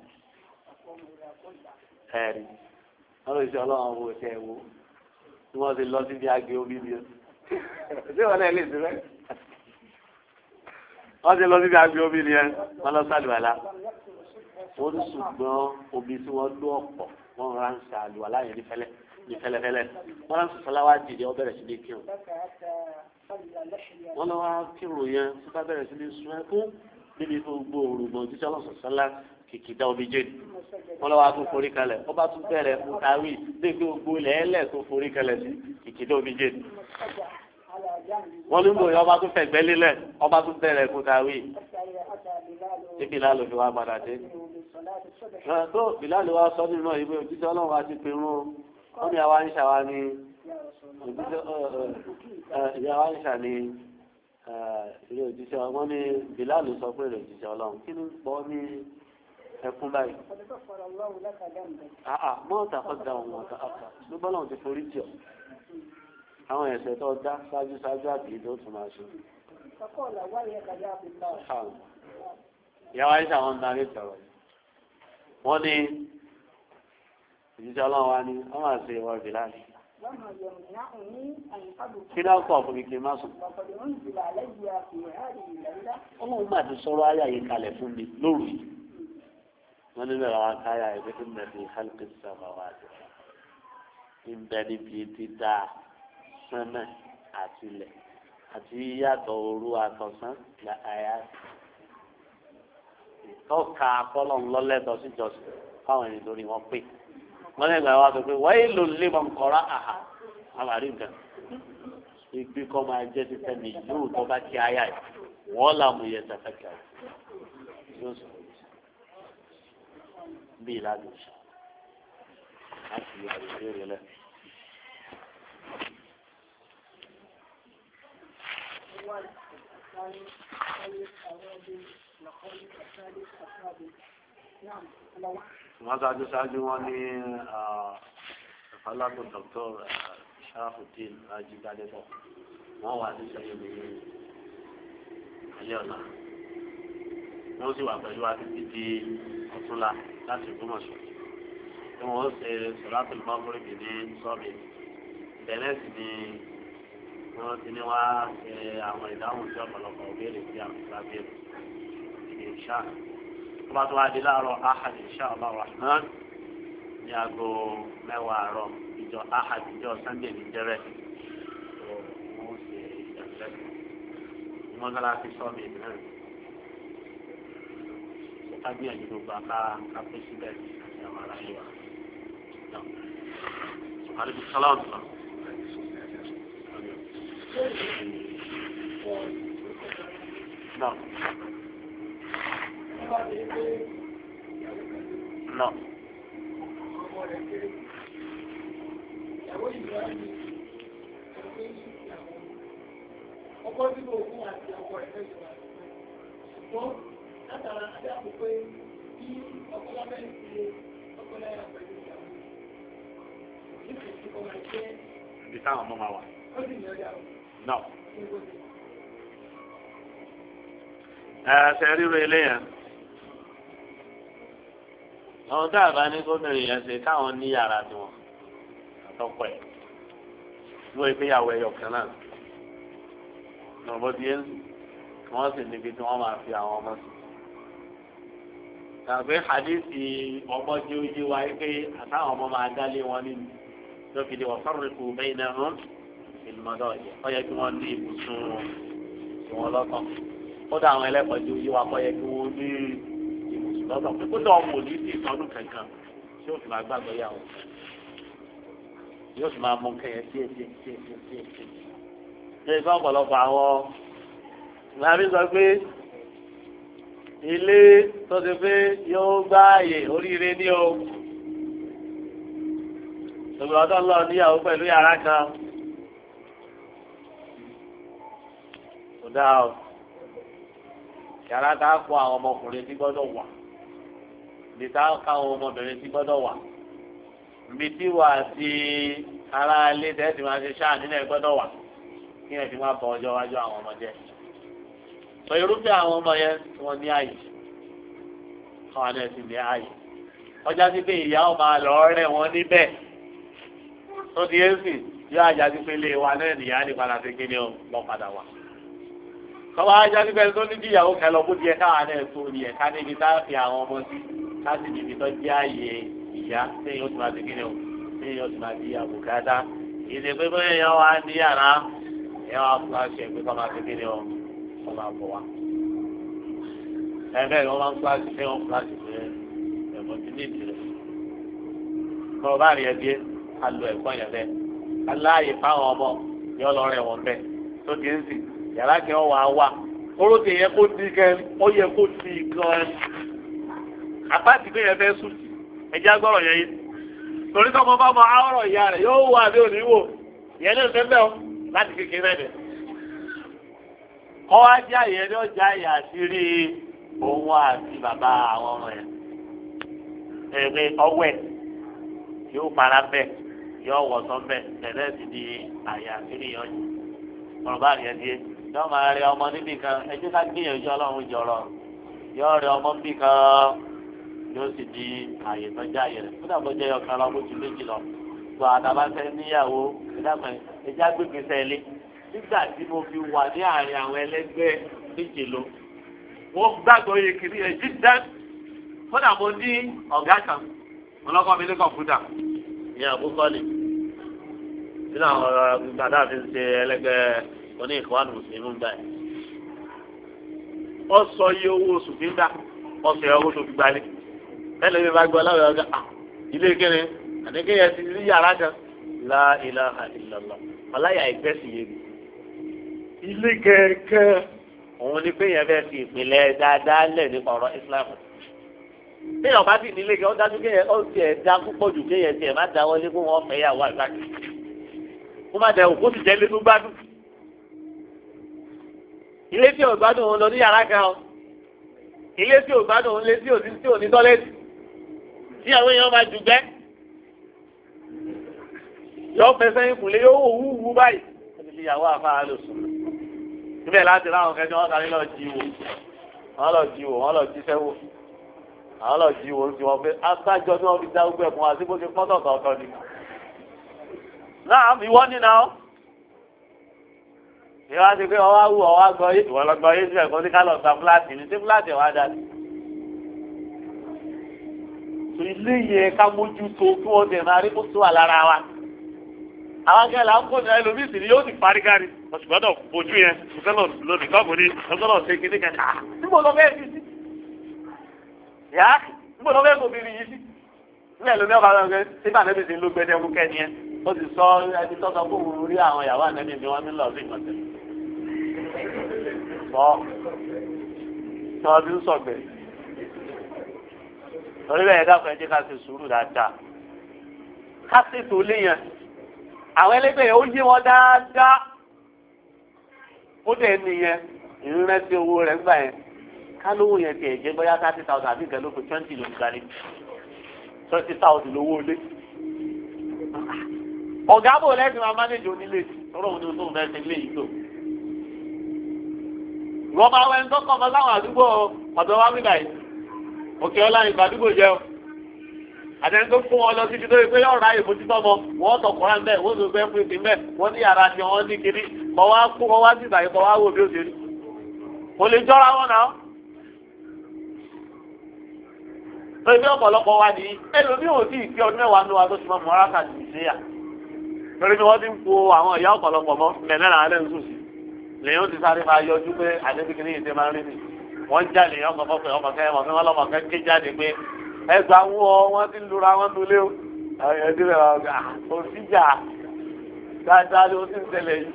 ẹ̀rí wọ́n lè ṣe ọlọ́run wo ṣe wo tí wọ́n ti lọ síbi agbe omi ni o ṣé wọn náà lè ṣe bẹ́ẹ̀ wọ́n ti lọ síbi agbe omi ni ẹ wọ́n lọ sálùwàlá wọ́n ní ṣùgbọ́n omi tí wọ́n lú ọ̀pọ̀ wọ́n rán sálùwàlá yẹn ní fẹ́lẹ́ ní fẹ́lẹ́fẹ́lẹ́ wọ́n rán sọ̀sọ́lá wá dìde wọ́n bẹ̀rẹ̀ sí ní kírun wọ́n lọ wá kírun yẹn tí wọ́n bẹ̀rẹ̀ sí ní sun ẹkún níbi gbogbo òrùmọ̀ jíjẹ́ ọlọ́sọ̀sọ́lá kìkìdá omi jẹ́ wọ́n lọ wá tún forí kalẹ̀ wọ́n bá tún bẹ̀rẹ̀ fún tawí dé gbogbo lẹ́ẹ̀lẹ̀ tó forí kalẹ̀ sí kìkìdá omi jẹ́ wọ́n ní gbòòyà ọba tún fẹ̀gbẹ́ lélẹ̀ ọba tún bẹ̀rẹ̀ fún tawí tí Bílálì fi wá padà dé tó Bílálì wá sọ nínú ìwé òjíṣẹ́ ọlọ́run wá ti pinnu wọ́n ní àwa ń ṣàwa ní ìyá wa ń ṣà ní ilé òjíṣẹ́ wọn ní Bílálì sọ pé ilé òjíṣẹ́ ọlọ́run kí ló ń pọ̀ ní ẹkún báyìí. àà mọ́ọ̀tà ọ̀dà ọ̀hún ọ̀tà àpà ló bọ́ lọ́run ti forí jọ àwọn ẹ̀ṣẹ̀ tó dá ṣáájú ṣáájú àti tó tún máa ṣe. ìyá wa ń ṣàwọn ń darí ìtọ̀rọ̀ yìí wọ́n ní òjíṣẹ́ ọlọ́run wa ní wọ́n máa ṣe ìwọ Bílálì. kí ló kọ̀ fún mi kí n má sùn. ọlọ́run máa ti sọ̀rọ̀ ayé àyè kalẹ̀ fún mi lóru yìí. wọ́n ní bẹ̀rẹ̀ wá káyà ẹgbẹ́ tó ń bẹ̀ fi hálùkì sábà wá sí. ń bẹ níbi ti dá sánmẹ̀ àti ilẹ̀ àti yíyàtọ̀ òru àtọ̀sán la àyà. ìtọ́ka akọ́lọ̀ ńlọ́lẹ́tọ̀ síjọsìn fáwọn ènìyàn lórí wọn pè. wọ́n lè gbà wá sọ pé wáyé ló lé mọ̀ nkọ́ra àhà àmàrí nǹkan ìgbé kọ́ máa jẹ́ títẹ̀ mi yóò tó bá kí ayá yìí wọ́n là mú yẹ tẹ̀fẹ́ kẹ́ yóò sọ bí ìlànà ìṣe láti yọ àyè rẹ̀ lẹ̀. wọ́n ṣáájú ṣáájú wọn ní ọ̀pọ̀lọpọ̀ dr Sharafuddin Ajíbádébọ̀ wọ́n wà ní sẹ́yìn ní ilé ọ̀la wọ́n sì wà pẹ̀lú wa títí di ọ̀túnla láti Ògbómọ̀ṣọ́ tí wọ́n ṣe sọ̀rọ̀tò ìmọ̀kúrìbì ní sọ́ọ̀bì bẹ̀rẹ̀ sí ni wọ́n ti ní wá ṣe àwọn ìdáhùn sí ọ̀pọ̀lọpọ̀ òbéèrè sí àwọn ìgbàgbére ìṣá tó bá tó wá di láàárọ̀ ahad insha Allah rahman ní aago mẹ́wàá àárọ̀ ìjọ ahad ìjọ sunday ní jẹ́rẹ̀ tó wọ́n ṣe ìdàgbẹ́sẹ̀ mọ́sálásí sọ́ọ̀mì náà ká gbìyànjú gbogbo akára ká pé síbẹ̀ àti àwọn ará ilé wa. Àlejò sáláàmù náà. No. No. Ọkọ tí mo fún àti ọkọ rẹ̀ fẹ́ ṣe wà ṣùgbọ́n látara adé àpòpé bí ọkọ bá bẹ́ẹ̀ ṣe ọkọ láyà pẹ̀lú ìyàwó nípa tí ọmọ ẹgbẹ́ Ibi táwọn ọmọ máa wà. ó sì ní ọjà rẹ̀. No. Ẹ ṣe ríro ilé yẹn. Àwọn tá a bá ní gómìnà yẹn ṣe káwọn ní yàrá tiwọn àtọ́pọ̀ ẹ̀. Wọ́n ìgbéyàwó ẹyọ kan náà. Lọ́bọ̀ díẹ̀ wọ́n sì níbi tí wọ́n máa fi àwọn ọmọ sí. Tàbí hadithi ọmọ tí ó yé wa pé àtàwọn ọmọ máa dálé wọn nínú. Lọ́fi di wọ́n fọ́nrún ikú bẹ́ẹ̀ náà hàn ìlúmọ̀dọ́ yẹ. Ó yẹ kí wọ́n ní ibùsùn wọn lọ́tọ̀. Kódà àwọn ẹlẹ́kọ̀ọ́ tí ó yé wa kọ́ yẹ kí wọ́n ní ibùsùn lọ́tọ̀. Pé kódà ọmọ ò ní sí ìtọ́nù kankan tí ó fi máa gbàgbọ́ yà wọ́n. Yóò fi máa mú kẹyẹ díẹ̀ díẹ̀ díẹ̀ díẹ̀ díẹ̀. Ṣé ìfẹ́ ọ̀pọ̀lọpọ̀ àwọn ìlànà sọ pé ilé tó ti pé yóò gbá ààyè oríire ní o. Ṣùgbọ́n ọdún lọ níyàwó pẹ̀lú yàrá kan. Kò dáa o. Yàrá tá a kó àwọn ọmọkùnrin tí gbọ́dọ̀ wà. Ibi tá a ká àwọn ọmọbìnrin tí gbọ́dọ̀ wà. Ibi tí wà sí ara ilé tẹ́sí máa ṣe ṣáà nílẹ̀ gbọ́dọ̀ wà. Kí ẹ fi máa bọ ọjọ́ iwájú àwọn ọmọdé. Sọ irúfẹ́ àwọn ọmọ yẹn tí wọ́n ní àyè. Àwọn náà sì ní ààyè. Ọjà sí pé ìyá ọmọ àlọ́ rẹ̀ wọ́n níbẹ̀. Tó di èsì yóò àjà sí pé ilé wa náà nìyá ní padà sí kíni o lọ padà wà. Kọ́wá ajá sí pé tó ní bí ìyàwó kẹlọ bó tiẹ̀ káwa náà tó ní ẹ̀ka níbi tá a fi àwọn ọmọ sí ká sì níbi tó jẹ́ ààyè ìyá téèyàn ó ti máa sí kíni o téèyàn ó ti máa di àbùkátà. Ìdè pé bóyá èèyàn wá ní yàrá èèyàn wá fún aṣọ ìpín kọ́ máa sí kíni o kọ́ máa bọ̀ wá. Ẹ̀bẹ̀ ni wọ́n máa ń fúláṣí pé wọ́n fúláṣí pé ẹ̀mọ́ ti ní ìdílé. Kọ́ bá rí ẹbí a lo ẹ̀kọ́ yẹn bẹ́ẹ̀. Aláàyè fáwọn ọmọ yọ lọ rẹ̀ wọ́n bẹ́ẹ̀. Tó ti ń sìn yàrá kí wọ́n wá wá. Orókè yẹ kó di gan, ó yẹ kó di gan. Àpáàtì pé yẹn fẹ́ sùn sí. Ẹjẹ́ agbọ́rọ̀ yẹn yé. Torí tọ́mọ bá mọ àwọ̀rọ̀ ìyá rẹ̀ yóò wà bí òní wò. Ìyẹn náà fẹ́ bẹ́ẹ̀ o láti kékeré rẹ̀. Kọ́ wá jẹ́ àyè ẹni ọjà àyè àṣírí òun àti bàbá àwọn ọmọ yẹn ẹgbẹ ọwẹ yóò para bẹ yóò wọsọ bẹ tẹ́lẹ̀ sì di àyà kiri yọ yìí ọ̀rọ̀ bá rẹ díẹ̀ yóò máa rẹ ọmọ níbì kan ẹjẹ ká gbìyànjú Ọlọ́run jọrọ yóò rẹ ọmọ níbì kan yóò sì di àyè tọjá àyè rẹ fúnà bó jẹ ọkàn lọ bó ti méjì lọ gbọ àtàbàṣẹ níyàwó ìdàpẹ ẹjẹ agbègbè sẹlẹ nígbà tí mo fi wà ní àárín àwọn ẹlẹgbẹ́ méje lọ wọ́n gbàgbọ́ yẹ kiri ẹ̀ jíjẹ́ fúnà mo ní ọ̀gá kan ọlọ́kọ́ mi ní kọ̀ǹpútà ní àbúkọ́ ni nínú àwọn gbàdá fi ń ṣe ẹlẹ́gbẹ́ oní ìkọ́wánu mùsùlùmí gbà yẹn. ó sọ iye owó oṣù tí ń dá ó sọ owó tó fi gbalẹ̀ ẹlẹ́ mi bá gbọ́ láwọn ọ̀gá ilé kéré àdékéyẹ ti rí yàrá kan la ilaha illallah ọláyà ẹgbẹ́ sì yé mi ilé kẹ̀kẹ́ òun ni pé yẹn fẹ́ fi ìpìlẹ̀ dáadáa lẹ̀ nípa ọ̀rọ̀ Islam. bí ọba sì nílé kẹ́ ọ́ dájú kéèyàn ó tiẹ̀ dá púpọ̀ jù kéèyàn tiẹ̀ má da wọlé kó wọ́n fẹ́ yàwó àgbàkì. kó má dẹ̀ òkú sì jẹ́ ilé tó gbádùn. ilé tí ò gbádùn òun lọ ní yàrá kan o. ilé tí ò gbádùn òun lé tí ò ní tí ò ní tọ́lẹ́tì. tí àwọn èèyàn máa jù gbẹ́. yọ fẹsẹ̀ ìkùnlé yóò wò wúwú báyìí. ó ti fi yàwó àfáà lò sùn síbẹ̀ láti láwọn kẹjọ wọn sáré lọ jí wò wọn lọ jí wò wọn lọ jí sẹ́wò àwọn lọ jí wò sí wọn pé agbájọ tí wọn fi dá gbogbo ẹ̀fọn àti bó ti pọ́n tọ̀tọ̀ọ̀tọ̀ ni. náà ìwọ nínà ó ìwà ti pé ọwọ́ awú ọwọ́ agbọ́ ìwọ lọ́gbọ́ yé síbẹ̀ kó ní ká lọ gba fúláàtì ní sí fúláàtì wá dá sí. ilé yẹn ká mójútó kí wọ́n tẹ̀ máa rí kó tó wà lára wa àwọn akẹ́lẹ́ akọ́ni ẹlòmíì sì ni yóò ti parí kárí ọ̀sùgbọ́dọ̀ bojú yẹn ọ̀sọ́lọ̀ lónìí kọ́ọ̀bù ni ọ̀sọ́lọ̀ ṣe kíní kẹta níbo lọ fẹ́ẹ́ fi sí yá níbo lọ fẹ́ẹ́ fòbìnrin yìí sí ní ẹlòmíì ọ̀gá ọ̀gá síbà nẹ́bí ti ń ló gbẹ́dẹ́ fún kẹ́ni yẹn ó ti sọ ẹni tọ́sọ fún òun rí àwọn ìyàwó ànẹ́bí bí wọ́n ní lọ sí ìgbọ̀nsẹ̀ sọ sọ ọdún sọ̀gbẹ́ torí bẹ́ẹ̀ dákun ẹ jẹ́ ká ṣe sùúrù dáadáa ká sì tó léyìn àwọn ẹlẹgbẹ́ yẹn ó yé wọn dáadáa ó dẹ̀ nìyẹn ìrìnrẹ́sì owó rẹ̀ gbà yẹn ká lówó yẹn tiẹ̀ jẹ́ bóyá thirty thousand àbí ìkẹ́ lóko twenty ló ń gbani twenty thousand lówó lé ọ̀gá bò lẹ́sìn máa mánéjì onílé tọ́rọ̀ òun ni oṣù fẹ́ ṣe lé yìí tó wọ́n máa wẹ́n tó kọ́ ọmọ sáwọn àdúgbò ọ̀dọ́ wa wíwá yìí òkè ọlá ìgbà àdúgbò jẹ́ o àtẹni tó fún wọn lọ síbi tó yẹ pé yọ̀ọ́ ráyè mójútó ọmọ wọn tọkọ̀rọ̀ ń bẹ̀ wọ́n tó fẹ́ fún ìpín bẹ́ẹ̀ wọ́n ní yàrá tí wọ́n ní kiri kọ́ wá kú kọ́ wá síta yìí kọ́ wá wò bí ó ṣe rí kò lè jọra wọn náà. tó ibi ọ̀pọ̀lọpọ̀ wa nìyí ẹlòmíì ò tí ì fi ọdún mẹ́wàá ní wa tó ti mọ mọ́ráka tì í ṣe yà torí bí wọ́n ti ń po àwọn ìyá ọ̀pọ̀lọpọ̀ mọ́ mẹ́lẹ́ náà lẹ́ ń sùn sí lèyìn ó ti sáré máa yọjú pé àdébíkì ní ìṣe máa ń rí ni wọ́n já lèyìn ọkọ̀ fọ́fẹ́ ọkọ̀ kẹ́ ọmọ fẹ́ wọn lọ́mọ kẹ́ ké jáde pé ẹgbàá wọ wọn ti lura wọn tó lé o àwọn ẹbí rẹ wà gà kò síjà dáadáa ló ti ń ṣẹlẹ̀ yìí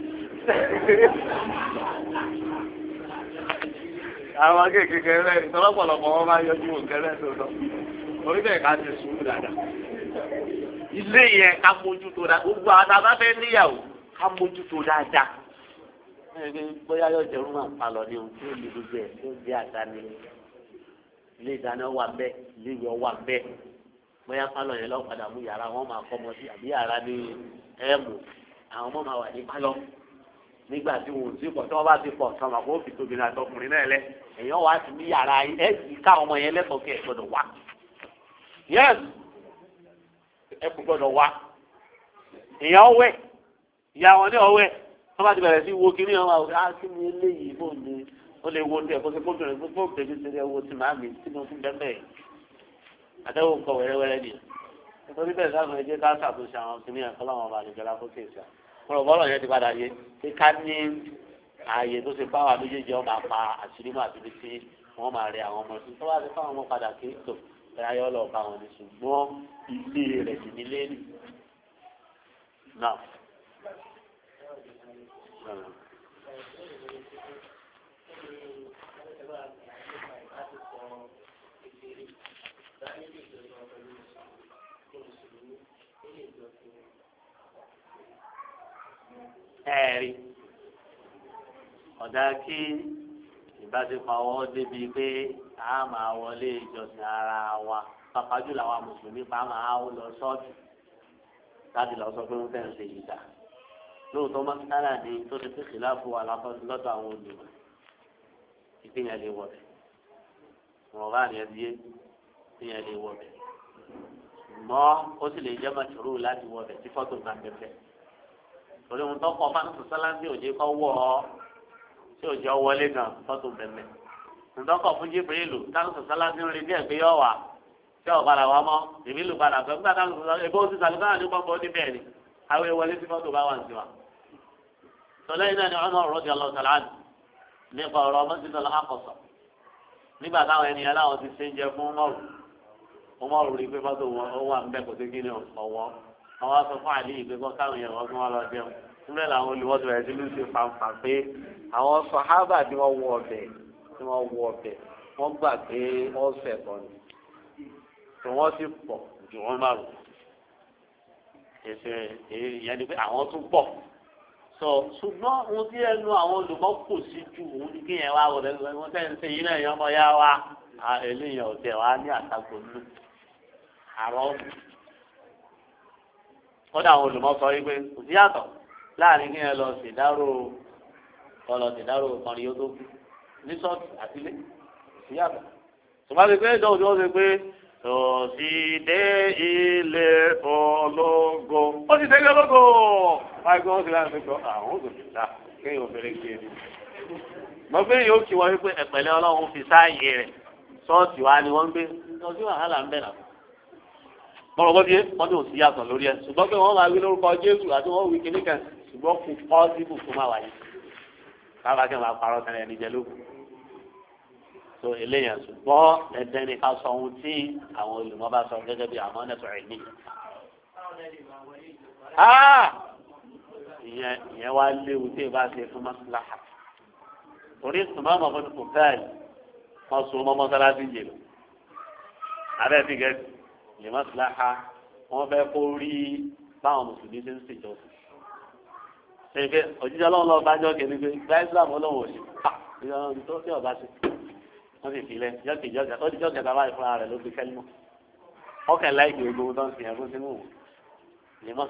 àwọn kékeré rẹ ìtọ́lọ́pọ̀lọpọ̀ wọn máa yọjú òkèrè tó lọ orí bẹ́ẹ̀ ká ti sùúrù dáadáa ilé yẹn ká mójútó dáadáa gbogbo àwọn tá a bá fẹ́ níyàwó ká mójútó dáadáa bóyá yóò jẹ́ rúmọ̀ palọ̀ ní ohun tí ó lè gbogbo ẹ̀ tó jẹ́ àdáni ilé ìdáná wà bẹ́ẹ̀ ilé ìwé wà bẹ́ẹ̀ bóyá pálọ̀ yẹn lọ́wọ́ padà mú yàrá wọn máa kọ́ ọmọ sí àbí yàrá ní ẹ̀mù àwọn ọmọ máa wà ní pálọ̀ nígbà tí wọn ò sí pọ̀ tí wọ́n bá ti pọ̀ sọmọ kó fi tóbi náà tọkùnrin náà lẹ èèyàn wà á ti ní yàrá ẹ̀ sì ká ọmọ yẹn lẹ́kọ̀ọ́ kí ẹ̀ gbọ́dọ̀ wá yẹ́s ẹ̀ kò gbọ́dọ̀ wá èèyàn ọwẹ́ ìyá wọn ní ọwẹ́ wọ́n bá ti bẹ̀rẹ̀ sí wo kiri wọn wá á kí ni eléyìí bò ní ó lè wo ní ẹ̀ kó ṣe kóbìnrin gbogbo bèbí ṣe ẹ̀ wo ti máa mi tí mo fi bẹ́ẹ̀ bẹ́ẹ̀ àtẹ́wò nǹkan wẹ́rẹ́wẹ́rẹ́ ni nítorí bẹ́ẹ̀ sáà ẹjẹ́ ká ṣàtúnṣe àwọn kìnìún ẹ̀kọ́ láwọn ọba àlejò lákòókè ìṣà wọn bọ́ọ̀lù yẹn ti padà yé pé ká ní ààyè tó ṣe fáwọn méjèèjì ọba pa àṣírí mọ́ àti tí wọ́n máa rẹ àwọn ọmọ sí tó bá ti fáwọn ọmọ padà ké tó ẹ̀ ayọ́ lọ bá wọn ní ṣùgbọ́n ilé rẹ̀ sì nílé nì náà. ẹ̀rí ọ̀dà kí ìbáṣepọ̀ àwọn débi pé a máa wọlé ìjọsìn ara wa pàápàá jùlọ àwọn mùsùlùmí pa máa lọ sọ́ọ̀tù láti lọ sọ pé wọ́n fẹ́ẹ́ ṣe yìí dà lóòótọ́ mọ́sálà ni tó ti pèsè láàfin wa lọ́dọ̀ àwọn olùmọ̀ ìpínyà lè wọ̀ bẹ̀ wọ́n bá ní ẹbí yé ìpínyà lè wọ̀ bẹ̀ mọ́ ó sì lè jẹ́ màṣúrù láti wọ̀ bẹ̀ tí fọ́tò máa pẹ́pẹ́ torí ohun tó kọ fún àwọn sọlá tí òjò kọ wọ ọ tí òjò wọlé gan fọtò bẹ̀mẹ̀ ohun tó kọ fún Jibrilu táwọn sọlá tí ń rí díẹ̀ pé yọ wà tí ò padà wá mọ́ Jibrilu padà pẹ́ nígbà táwọn sọlá ebó ti sàlùkọ́ náà ní pọ́npọ́ ní bẹ́ẹ̀ ni àwọn ìwọlé tí fọtò bá wà ní tiwa. sọlá yìí náà ni Umar radiyallahu ta'ala anhu nípa ọ̀rọ̀ Masjidul Aqsa nígbà táwọn ènìyàn láwọn ti ṣe ń jẹ fún Umaru Umaru rí pé fọtò wọn wà ń bẹ kò sí kí ni ọwọ́ àwọn aṣọ fún àlè ìgbẹ́kọ̀ káwọn èèyàn wọ́n fún wọn lọ jẹun níbẹ̀ làwọn olùwọ́sọ rẹ̀ ti lù sí fanfa pé àwọn sàhábà tí wọ́n wọ ọbẹ̀ tí wọ́n wọ ọbẹ̀ wọ́n gbà pé wọ́n fẹ̀ kọ́ ni tí wọ́n sì pọ̀ ju wọ́n máa rò èsì ìyẹn ni pé àwọn tún pọ̀ sọ ṣùgbọ́n ohun tí ẹnu àwọn olùkọ́ kò sí ju òun ní kí yẹn wá wọlé wọn tẹ́ ń ṣe yín náà yẹn ọmọ yá wa eléyàn ọ̀tẹ̀ wa ní àtàkùn nù àrọ́ kódà àwọn olùmọ̀ sọ wípé kò sí yàtọ̀ láàrin kí ẹ lọ ṣèdárò ọlọ ṣèdárò kan yóò tó kú ní ṣọ́ọ̀tì àtìlé kò sí yàtọ̀ ṣùgbọ́n ti pé ìjọba tí wọ́n ṣe pé tòsí dé ilé ológo ó ti ṣẹ́gi ológo wáyé pé wọ́n ti láti gbọ́ àwọn òṣèlú ta kéèyàn fèrè kéèyàn mọ pé yóò kí wọ́n wípé ẹ̀pẹ̀lẹ́ ọlọ́run fi sáàyè rẹ̀ ṣọ́ọ̀tì wa ni wọ́n ń gbé ọdún wàhálà ń bẹ̀ náà mọ̀rọ̀ bọ́dí wọ́n ní òsì yàtọ̀ lórí ẹ̀ ṣùgbọ́n pé wọ́n máa wí lórúkọ Jésù àti wọ́n wí kíní kan ṣùgbọ́n kò pọ́ síbù fún máa wáyé káfá kí n máa parọ́ tẹ́lẹ̀ ẹni jẹ lókun tó eléyàn ṣùgbọ́n ẹ̀dẹ́ ni ká sọ ohun tí àwọn olùmọ̀ bá sọ gẹ́gẹ́ bí àmọ́ nẹ́tọ̀ rẹ̀ ní. ìyẹn ìyẹn wá léwu tí ì bá ṣe fún mọ́sálásá orí ìsúnmọ́ ọmọ fún kò fẹ́ẹ̀ wọ́n sun mọ́ mọ́sálásí yìí lọ abẹ́ ti gẹ̀ẹ́sì lè mọ́sálásá wọ́n fẹ́ kó rí báwọn mùsùlùmí ṣe ń ṣèjọ ṣe pé òjijì ọlọ́run lọ́ọ́ bá jọ́ kẹ́ni pé gba Islam ọlọ́run ò sí pa ìyọ̀n tó tí ọba ṣe wọ́n sì fi lẹ̀ jọ́kì jọ́kì ó di jọ́kì ẹ̀ta báyìí fúnra rẹ̀ ló fi kẹ́lí mọ́ ọkẹ́ láìpẹ́ gbogbo tó ń sìn ẹ̀fún sínú òun lè mọ́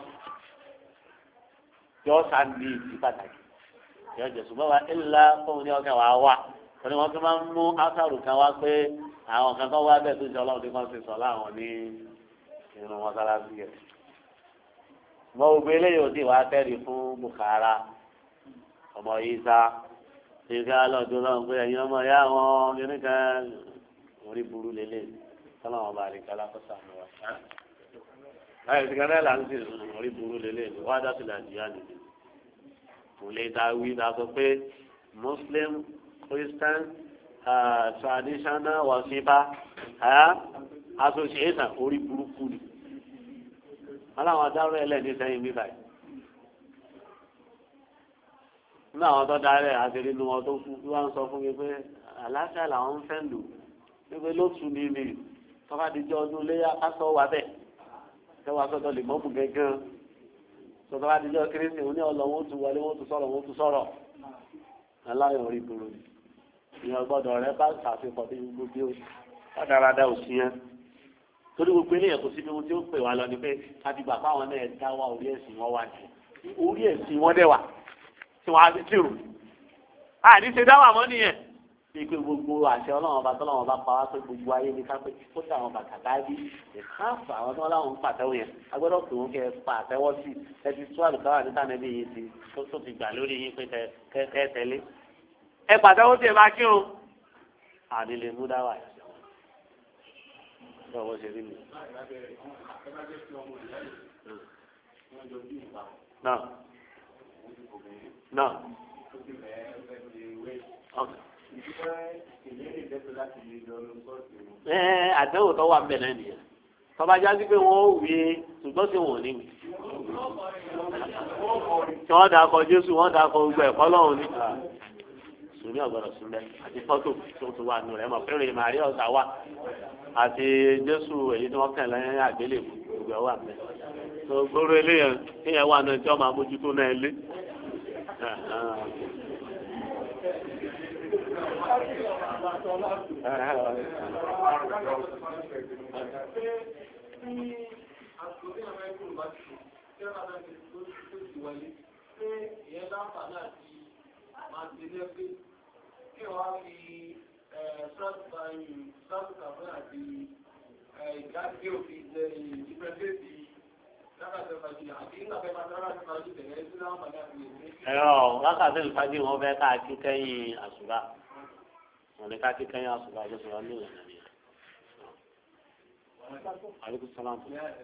yọ sáńdì ìdí pàtàkì yọ jẹ̀sùn bá wa ńlá fóun ní ọkẹ́ wa wà wọ́n ní wọ́n fi máa ń mú ásàrù kan wá pé àwọn kan tó wá bẹ́ẹ̀ tó ṣe ọlọ́run tí wọ́n ti sọ láwọn ní inú wọn sára sí ẹ̀. mọ gbogbo eléyìí ò sì wá tẹ́rì fún Bukhara ọmọ yìí sá ṣèkà lọ́dún lọ́hùn pé ẹ̀yin ọmọ ìyá wọn kìnnìkan orí burú lélẹ̀ tọ́lọ́wọ́n bá rí kálá kó sàmì wá. báyìí ṣìkà náà là ń sì orí burú lélẹ̀ wá dá sí nàìjíríà nìyí. kò lè ta wí ta sọ pé Muslim Christian uh, traditional wasipa uh, association orí burúkú ni wọn làwọn dárò ẹlẹ́ni sẹ́yìn mi báyìí nínú àwọn tó darí ẹ̀ àti nínú wọn tó kú wọn sọ fún mi pé àlàáfíà làwọn ń fẹ́ lò wípé lóṣù ní mi tọ́ka díjọ́ ọdún léyà kásọ̀ wà bẹ́ẹ̀ kẹwàá sọ́dọ̀ lè mọ́mù gẹ́gẹ́ tọ́ka díjọ́ kérésì òní ọlọ́ wọn tún wọlé wọn tún sọ̀rọ̀ wọn tún sọ̀rọ̀ aláyọ̀ orí burú ni ìyẹn gbọ́dọ̀ rẹ bá ṣàfihàn bí gbogbo bí ó dáradára ò sí yẹn torí gbogbo eléyàn kò síbi ohun tí ó pè wá lọ ni pé àdìgbà fáwọn náà dá wá orí ẹ̀sìn wọn wá jù orí ẹ̀sìn wọn dẹ̀ wà tí wọ́n á fi tìrù àní ṣe dáwà mọ́ nìyẹn bí pé gbogbo àṣẹ ọlọ́run ọba tọ́lọ́run ọba pa wá pé gbogbo ayé ní ká pé kó dà wọn bàtà dábí ìkáàfù àwọn tó láwọn ń pàtẹ́wọ̀ yẹn a gbọ́dọ̀ pè wọ́n kẹ́ ẹ pa àtẹ́wọ́ sí ẹ ti tú àlùkáwà níta níbi yìí ti tó ti gbà lórí yín pé kẹ́ ẹ tẹ́lẹ̀ ẹ pàtẹ́wọ́ tí ẹ bá kírun àní lè mú dáwà yẹn lọ́wọ́ ṣe rí mi. náà náà ẹ àtẹ̀wò tó wà ń bẹ̀ náà nìyẹn tọ́ba jáde pé wọ́n ó wí ṣùgbọ́n tí wọ́n ò ní wí. tí wọ́n dà kọ Jésù wọ́n dà kọ gbogbo ẹ̀kọ́ lọ́hùn ní. sùnmí ọ̀gbọ́dọ̀ súnmẹ́ àti fọ́tò tó ti wà nù rẹ̀ mọ̀ fẹ́rẹ̀ màrí ọ̀sà wà àti Jésù èyí tí wọ́n kàn lẹ́yìn àgbélé gbogbo ẹ̀ wà mẹ́. tó gbóró eléyàn kéèyàn wà náà tí wọ́n máa mójútó náà lé. Kí wọ́n fi sọ́ọ̀tù kàfẹ́ àti ìgbàgbé òfin ìdípẹ́sẹ̀tì lákàtẹ́ fàájì àti nígbàfẹ́ pàtàkì fàájì tẹ̀lé sí láǹfààní àti ìdílé. ẹ̀rọ lákàtẹ́ ìfàájì wọn fẹ́ ká kí kẹ́yìn àṣùbà wọn ní ká kí kẹ́yìn àṣùbà ló sọ wọn ní ìlànà nìyẹn. aleykum salaam.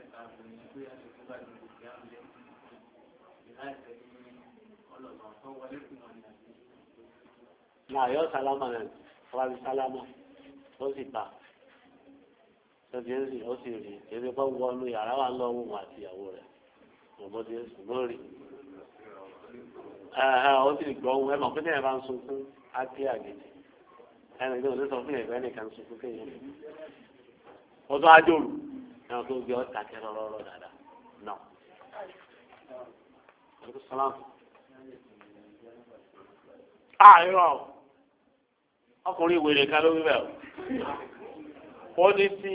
náà yọ sálámà rẹ wọ́n fi sálámà ó sì bá ṣẹ́bi ẹ̀ sì ó sì rí èdè bá wọnú yàrá wà lọ́wọ́ wọn àti ìyàwó rẹ̀ ọmọdé ṣùgbọ́n rí ó sì gbọ́ ohun ẹ̀ mọ̀ pé tẹ̀yẹ̀ bá ń sunkún á kí àgèjì ẹnì tó ń sọ fún ẹ̀gbẹ́ nìkan sunkún kéèyàn ó tún á dòrò ẹ̀wọ̀n tó gbé ọ̀tà kẹrọ rọrọ dáadáa náà. àìrọ̀ ọkùnrin ìwèrè kan ló wí bẹ́ẹ̀ ó ní tí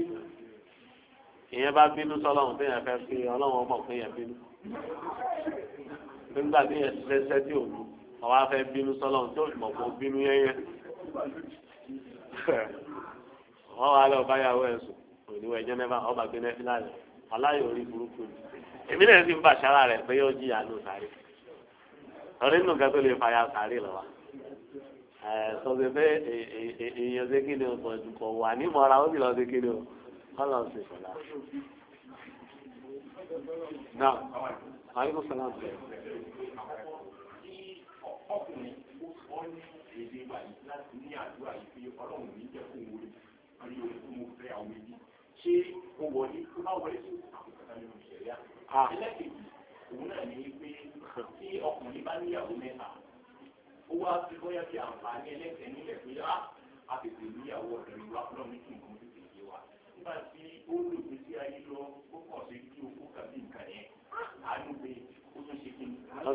ìyẹn bá bínú sọ́lọ́run tí yẹn fẹ́ fi ọlọ́run ọmọ fún yẹn bínú nígbà tí yẹn ṣiṣẹ́ tí ò lù ọwọ́ afẹ́ bínú sọ́lọ́run tí ò mọ̀ fún bínú yẹ́yẹ́ wọ́n wá lọ báyàwó ẹ̀sùn òníwọ̀ ẹ̀jẹ̀ mẹ́fà ọba gbé nẹ́fílà rẹ̀ aláyọ̀ orí burúkú ni èmi náà sì ń bà sára rẹ̀ pé yóò jìyà ló sáré torí nù kan tó lè fàyà sáré lọ́wọ́ sọ̀rọ̀ pé èèyàn ṣe kí ni o kò wà ní mọ́ra ó sì lọ sí kí ni o kọ́ lọ sí ìfọ̀lá náà àyíkú sọlá ń bẹ. ọkùnrin ó ní èdè báyìí láti ní àdúrà yìí pé ọlọ́run ní jẹ́ fún wọlé lórí orí tó mú fẹ́ àwọn méjì ṣé ó wọlé tó bá wọlé sí àkókò nínú ìṣẹ̀lẹ̀ ẹlẹ́kẹ̀jì òun náà ní pé tí ọkùnrin bá níyàwó mẹ́ta ó wá sí bóyá bí àǹfààní ẹlẹ́sẹ̀ nílẹ̀ pé á àtètè níyàwó ọ̀dọ́rin wá fúnra ní kí nǹkan tètè yé wa nígbà tí ó lò pé sí ayé lọ ó kàn sí kí okó kàbí nǹkan yẹn àánú pé ó tún ṣe kí ni.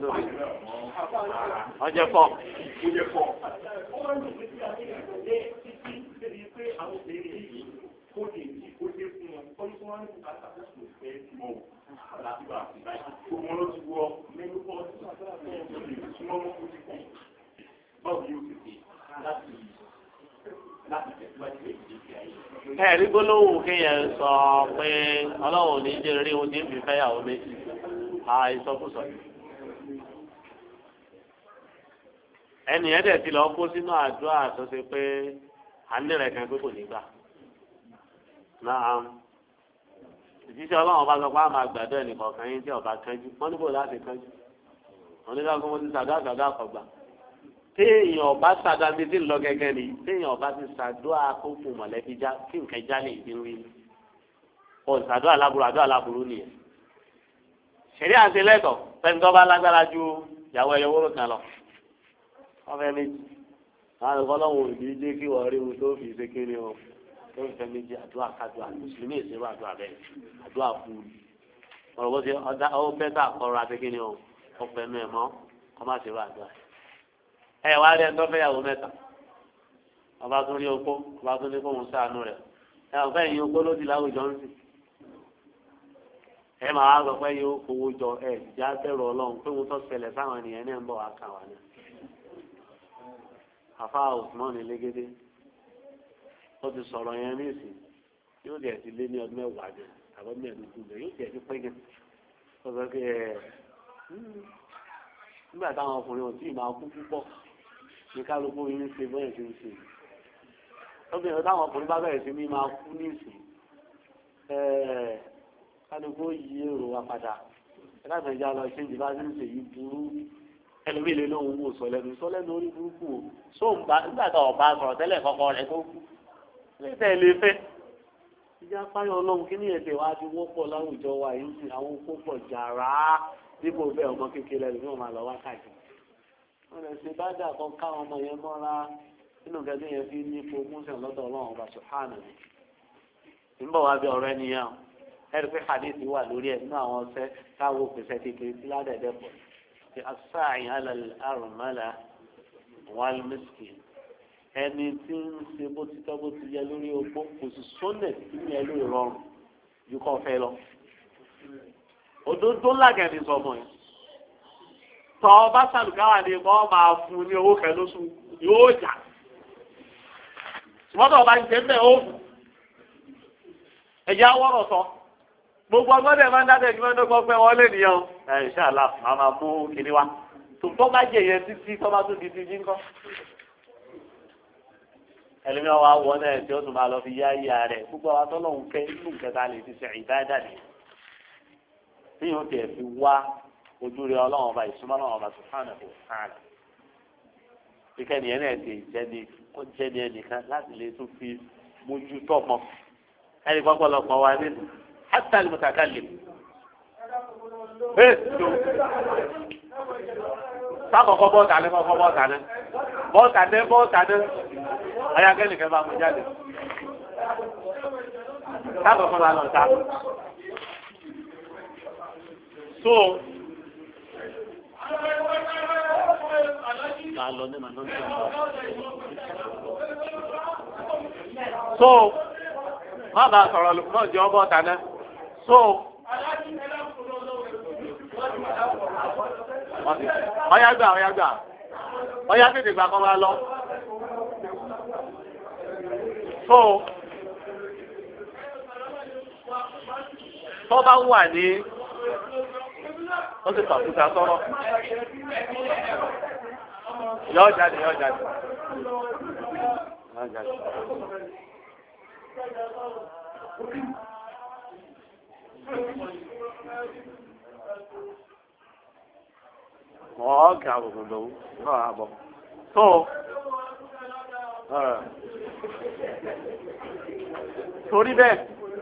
ọjọ́ pọ̀. ọjọ́ pọ̀. ó máa ń lò pé sí ayé rẹ̀ títí débi pé àwọn obìnrin yìí kó lè ní kó dé fún wọn kó ní kó wọ́n ní kó kàtà kó sì fẹ́ mọ́ láti bá àti báyìí gbogbo wọn ló ti wọ mẹ́nu pọ́ọ̀tù súnmọ́ mọ́ kó ti kú báwo yóò ti dé láti láti tẹ̀síwájú lè di ìgbé ayé. ẹ̀rí gbólóhùn kéèyàn sọ pé ọlọ́run ní jẹ́ rí ohun tí ń fi fẹ́yàwó méjì àìsọkúsọ. ẹnìyẹn dẹ̀ ti lọ kó sínú àdúrà tó ṣe pé à ń lè rẹ̀ kan pé kò ní gbà. náà ìjíṣẹ́ ọlọ́run bá sọ pé a máa gbàdọ̀ ẹnìkan kan yín tí ọba kánjú wọ́n níbò láti kánjú. wọ́n ní ká kó mo ti sàdúrà sàdúrà kọ̀gbà. téèyàn ọba sàdúrà bíi ti lọ gẹ́gẹ́ ni téèyàn ọba ti sàdúrà kó fún mọ̀lẹ́bí já kí nǹkan já lè dín rí ni. ọ̀ sàdúrà láburú àdúrà láburú nìyẹn. ṣẹ̀rí àti lẹ́tọ̀ fẹ́ni tó bá lágbára ju ìyàwó ẹyọ wóró kan lọ. wọ́n fẹ́ méjì. àwọn ìfọlọ́wọ́ òbí jẹ́ kí wọ́n rí ohun tó fi ṣe kéré o. tó ń fẹ́ méjì àdúrà kádùá mùsùlùmí ìṣerú àdúrà bẹ́ẹ̀ àdúrà fún un. ọ̀rọ̀ bó ṣe ọ̀dà ọ̀ bẹ́tà kọ́ra àti kíni o ọ̀pẹ̀ ẹnu ẹ̀ mọ́ kọ́ má ṣerú àdúrà. ẹ wá rí ẹni tó fẹ́ yàwó mẹ́ta ọba tún rí opó ọba tún ní kóhun ṣàánú rẹ̀ ẹ ọ̀fẹ́ yìí opó ló di láwùjọ ń sìn. ẹ máa wá sọ pé yóò fowó jọ ẹ ìjà bẹ̀rù ọlọ́run pé wọ́n tó ṣẹlẹ̀ sáwọn ènìyàn náà ń bọ̀ wá kà wá ní. àfa Usman Elégédé ó ti sọ̀rọ̀ yẹn ní ìsìn yóò dẹ̀ ti lé ní ọdún mẹ́wàá jẹ àbọ̀ mẹ́ẹ̀ẹ́dógún jẹ yóò dẹ̀ ti pẹ́ gẹ̀. ó sọ pé ẹ nígbà táwọn ọkùnrin ò tí ì máa kú púpọ̀ ní kálukú yín ṣe bẹ́ẹ̀ ṣe ń ṣe. obìnrin táwọn ọkùnrin bá bẹ̀rẹ̀ sí ní máa kú ní ìsìn kálukú yí èrò wa padà láti ẹja lọ ṣe ìdìbò àti ṣe yìí burú ẹlòmíì lè lóun wò sọ lẹ́nu sọ lẹ́nu orí burúkú o sóògbà nígbà tó ọba sọ̀rọ̀ tẹ́lẹ̀ kọ́kọ́ rẹ̀ tó kú lẹ́tẹ̀ lè fẹ́ ìjà fáyọ̀ ọlọ́run kí ní ẹ̀sẹ̀ wa ti wọ́pọ̀ láwùjọ wa yìí sí àwọn okó pọ̀ jàrá dípò bẹ́ẹ̀ ọmọ kékeré ẹni fún ọmọ àlọ́ wákàtí wọn lè ṣe bá dà kọ́ káwọn ọmọ yẹn mọ́ra nínú gẹ́gẹ́ yẹn fi ní promotion lọ́dọ̀ ọlọ́run ọba sùhánù ní bọ̀ wá bí ọ̀rọ̀ ẹnìyàn ẹ̀rí pé hadith wà lórí ẹ̀ nínú àwọn ọ̀sẹ̀ káwọ́ òpèsè kékeré tí ládẹ̀ẹ́dẹ́ pọ̀ ti asáàyàn alẹ́ àrùnmọ́lá wal miskin ẹni tí ń ṣe bó ti tọ́ bó ti yẹ lórí ogbó kò sì sólẹ̀ tí ń yẹ lórí rọrùn ju kọ́ fẹ́ lọ. òdodo lágẹ̀ẹ́ni sọmọ yẹn tọ́ ọba sàlùkáwà ni kọ́ máa fún ní owó kẹ lóṣù yóò jà ṣùgbọ́n ọba ń jẹ́ bẹ́ẹ̀ ó ẹ̀jẹ̀ awọ́rọ̀ sọ gbogbo ọgbọ́dẹ̀ máa ń dábẹ́ kí wọ́n dọ́gbọ́n pẹ́ wọ́n lé nìyẹn ẹ̀ ìṣàlá màá máa mú kinní wa tòótọ́ bá jẹ yẹn títí tọ́ bá tún di ti jí ńkọ́. ẹlẹ́mi wa wọ náà tí ó tún máa lọ fi yá ìyá rẹ̀ gbogbo àwọn tọ́lọ́hún fẹ́ inú kẹta lè fi ṣe ìdáadáa ni tí yóò tẹ̀ fi wá ojú rẹ̀ ọlọ́run ọba ìsúnmọ́ ọlọ́run ọba subhanahu wa ta'ala. kíkẹ́ nìyẹn náà ti jẹ́ni ó jẹ́ni ẹnìkan láti lè tún fi mójú tọ́ mọ́ ẹnì pọ́pọ́lọpọ̀ wa nínú حتى المتكلم ايه sábà kọ́ bọ́ọ̀tà ní kọ́ bọ́ọ̀tà ní bọ́ọ̀tà ní bọ́ọ̀tà ní ayákẹ́lì kẹfà mú jáde sábà kọ́ bá lọ sá. so so má bàa sọ̀rọ̀ lùkọ́ jẹ́ ọ bọ́ọ̀tà ní. so ọyá gbà ọyá gbà ọyá tètè gbà kọ́ máa lọ. so tó bá wà ní ó sì pàkúta sọ̀rọ̀ yọ jáde yọ jáde yọ jáde. wọ́n kà àbùkù lòun náà àbọ̀ tó torí bẹ́ẹ̀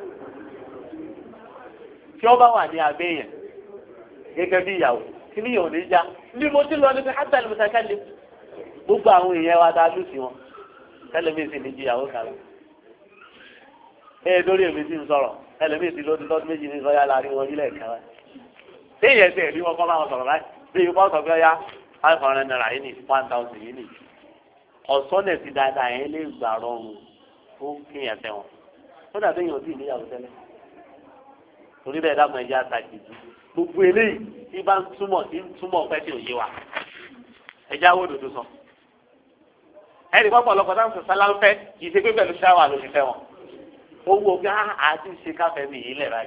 tí ó bá wà ní abẹ́ yẹn gẹ́gẹ́ bí ìyàwó kí ni yóò ní já ní mo ti lọ ní pé hátà ní mo ta kálí gbogbo àwọn èèyàn wa dá lùsì wọn tẹlifíṣì sì ní ju ìyàwó kan lọ ee lórí èmi sì ń sọ̀rọ̀ tẹlifíṣì lórí lọ́dún méjì ní sọ́yà láàrin wọn nílẹ̀ kan wá téèyàn tẹ̀ ní wọn kọ́ bá wọn sọ̀rọ̀ báyìí bí ìbọn sọ pé ya five hundred naira yìí ní one thousand yìí ní ọ̀sọ́nẹ̀ ti dáadáa yẹn lè gbà rọrùn fún kéèyàn tẹ̀ wọn ó dàbí èèyàn tí ìníyàwó tẹ́lẹ̀ torí bẹ́ẹ̀ dákun ẹ̀jẹ̀ àtàkìjì gbogbo eléyìí tí bá ń túmọ̀ tí ń túmọ̀ pẹ́ tí ò yé wa ẹ̀jẹ̀ àwọn òdòdó sọ ẹnì kan pọ̀ lọ́kọ̀ táwọn sọ̀sálà ń fẹ́ kì í ṣe pé pẹ̀lú ṣáwà ló ti fẹ́ wọn owó bí àti ṣe káfẹ́ mi yìí lẹ̀ báyìí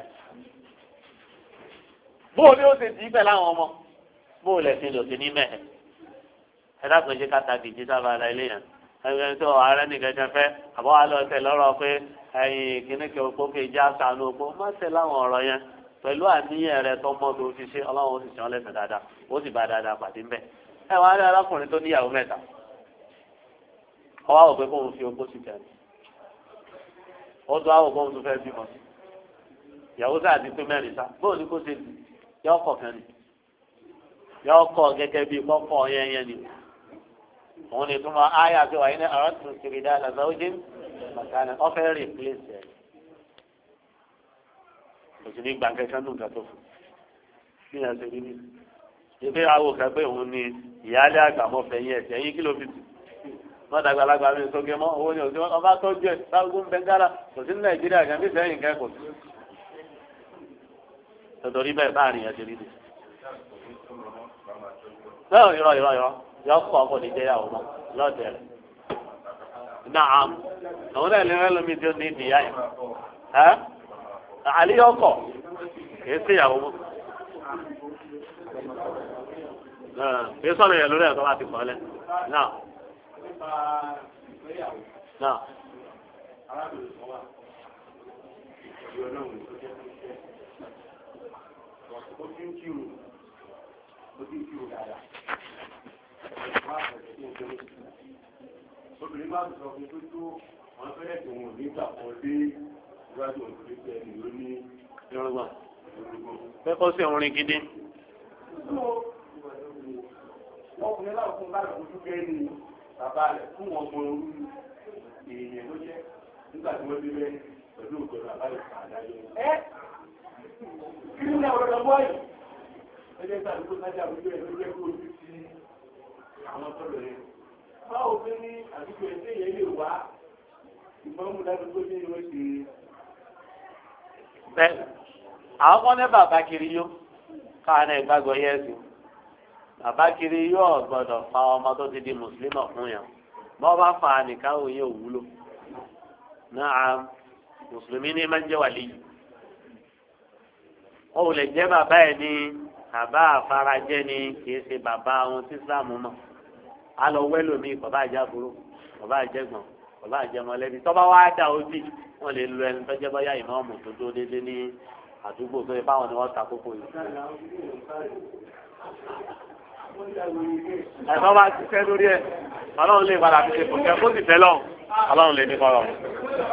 bóò ni ó ṣe dì í pẹ̀ láwọn ọmọ bóò lẹ̀ sí lò sí ní mẹ́hẹ̀ ẹ dákun ẹ̀jẹ̀ kátàkìjì sábà ara ilé yẹn ẹgbẹ́ tó ààrẹ nìkan jẹ fẹ́ àbọ̀ wà lọ tẹ̀ lọ́rọ̀ pé ẹ̀yìn kìnnìkì òpó kejì àṣàánú òpó má tẹ̀ láwọn ọ̀rọ̀ yẹn pẹ̀lú àníyàn rẹ tó mọ́ tó fi ṣe ọlọ́run ó sì ṣàn lẹ́sẹ̀ dáadáa ó sì bá dáadáa pàdé ń bẹ̀. ẹ wá rí arákùnrin tó níyàwó mẹ́ta ọwọ́ àwọ̀ pé kóun fi opó sí kẹrin ó tó àwọ̀ kóun tó fẹ́ bímọ sí ìyàwó sáà ti pé mẹ́rin sá bóun ní kó ṣe yọ ọkọ̀ kan ni yọ ọkọ̀ gẹ́gẹ́ bíi kọ́kọ́ yẹn yẹn ni òun ni tó máa áyà pé wàá ní ọ̀rọ̀ tó kiri dá lọ́sọ̀ ó jẹ́ màkánà ọ̀fẹ́ rìpléṣì ẹ̀ kò sí ní gbàǹkẹ́kẹ́ nù nǹkan tó fún bí yẹn ṣe rí ní. ibi àwọn kan pé òun ni ìyáálé àgbàmọ́fẹ́ yẹn ẹ̀sẹ̀ yín kí ló fi tù wọ́n dàgbà alágbà mi sókè mọ́ owó ni òsì ọba tọ́jú ẹ̀ sáwọn bẹ́ńgálà kò sí ní nàìjíríà kan bí sẹ́yìn kẹ́ kò sí. tòtòrí bẹ́ẹ̀ báàrin yẹn ṣe rí ní. náà irọ́ irọ́ irọ́ yọ kọ́ ọkọ̀ ní jẹ́yàwó mọ́ lọ́ọ̀dẹ̀ rẹ̀. náà àwọn náà lè rẹ́ lómi tí ó ní ìdíyà yẹn. àlíyọ̀ kọ̀ kìí sí ìyàwó mọ́. kìí sọ̀rọ̀ yẹn lórí ẹ̀ tó bá ti kọ́ lẹ̀. náà. náà. obìnrin máa ń sọ fún tó tó wọn fẹ́rẹ̀ tó wọn nígbà kan dé iwájú òṣèré pé ẹni ló ní yorùbá pé kó sí òun rìn gidi. ọkùnrin náà fún bá ìfojú kẹ́ ní bàbá rẹ̀ fún wọn mọ orú èèyàn ló jẹ́ nígbà tí wọ́n débẹ̀ pẹ̀lú òkè bàbá rẹ̀ kàdá yẹn. ẹ kí ni àwọn ọ̀dọ́ bọ́ọ̀lù ẹgbẹ́ ìgbà tó sájà àbújọ ẹ̀ ló jẹ́ kó ojú sí àwọn tọ́lọ̀ yẹn. báwo fẹ́ ní àdúgbò ẹ̀sẹ̀ yẹn lè wá ìgbọ́n mú dájú tó ní ìwé ṣe. bẹ́ẹ̀ àwọn kan ní bàbá kiri yó káwọn náà gbàgbọ́ yẹ́sì bàbá kiri yó gbọ́dọ̀ fa ọmọ tó ti di mùsùlùmí fún yàn bọ́ bá fa nìkan òye òwúlò náà mùsùlùmí ní máa ń jẹ́ wàlíyì ó lè jẹ́ bàbá ẹ̀ ní bàbá àfarajẹ́ ni kìí ṣe bàbá ohun tí Islam mọ̀ á lọ wẹ́lò mi bàbá àjàbúrò bàbá àjẹgbọ̀n bàbá àjẹmọ̀lẹ́bí tọ́ba wá dà ó bì wọ́n lè lo ẹni tọ́jẹ́ bọ́yá ìmọ̀ọ́mù tó dó déédéé ní àdúgbò tó yẹ fáwọn ni wọ́n ta kókó yìí. ẹ̀fọ́ bá ti fẹ́ lórí ẹ̀ ọlọ́run lè padà fi ṣe kò tẹ́ kó sì fẹ́ lọ́hùn ọlọ́run lè ní kọ́ lọ́hùn.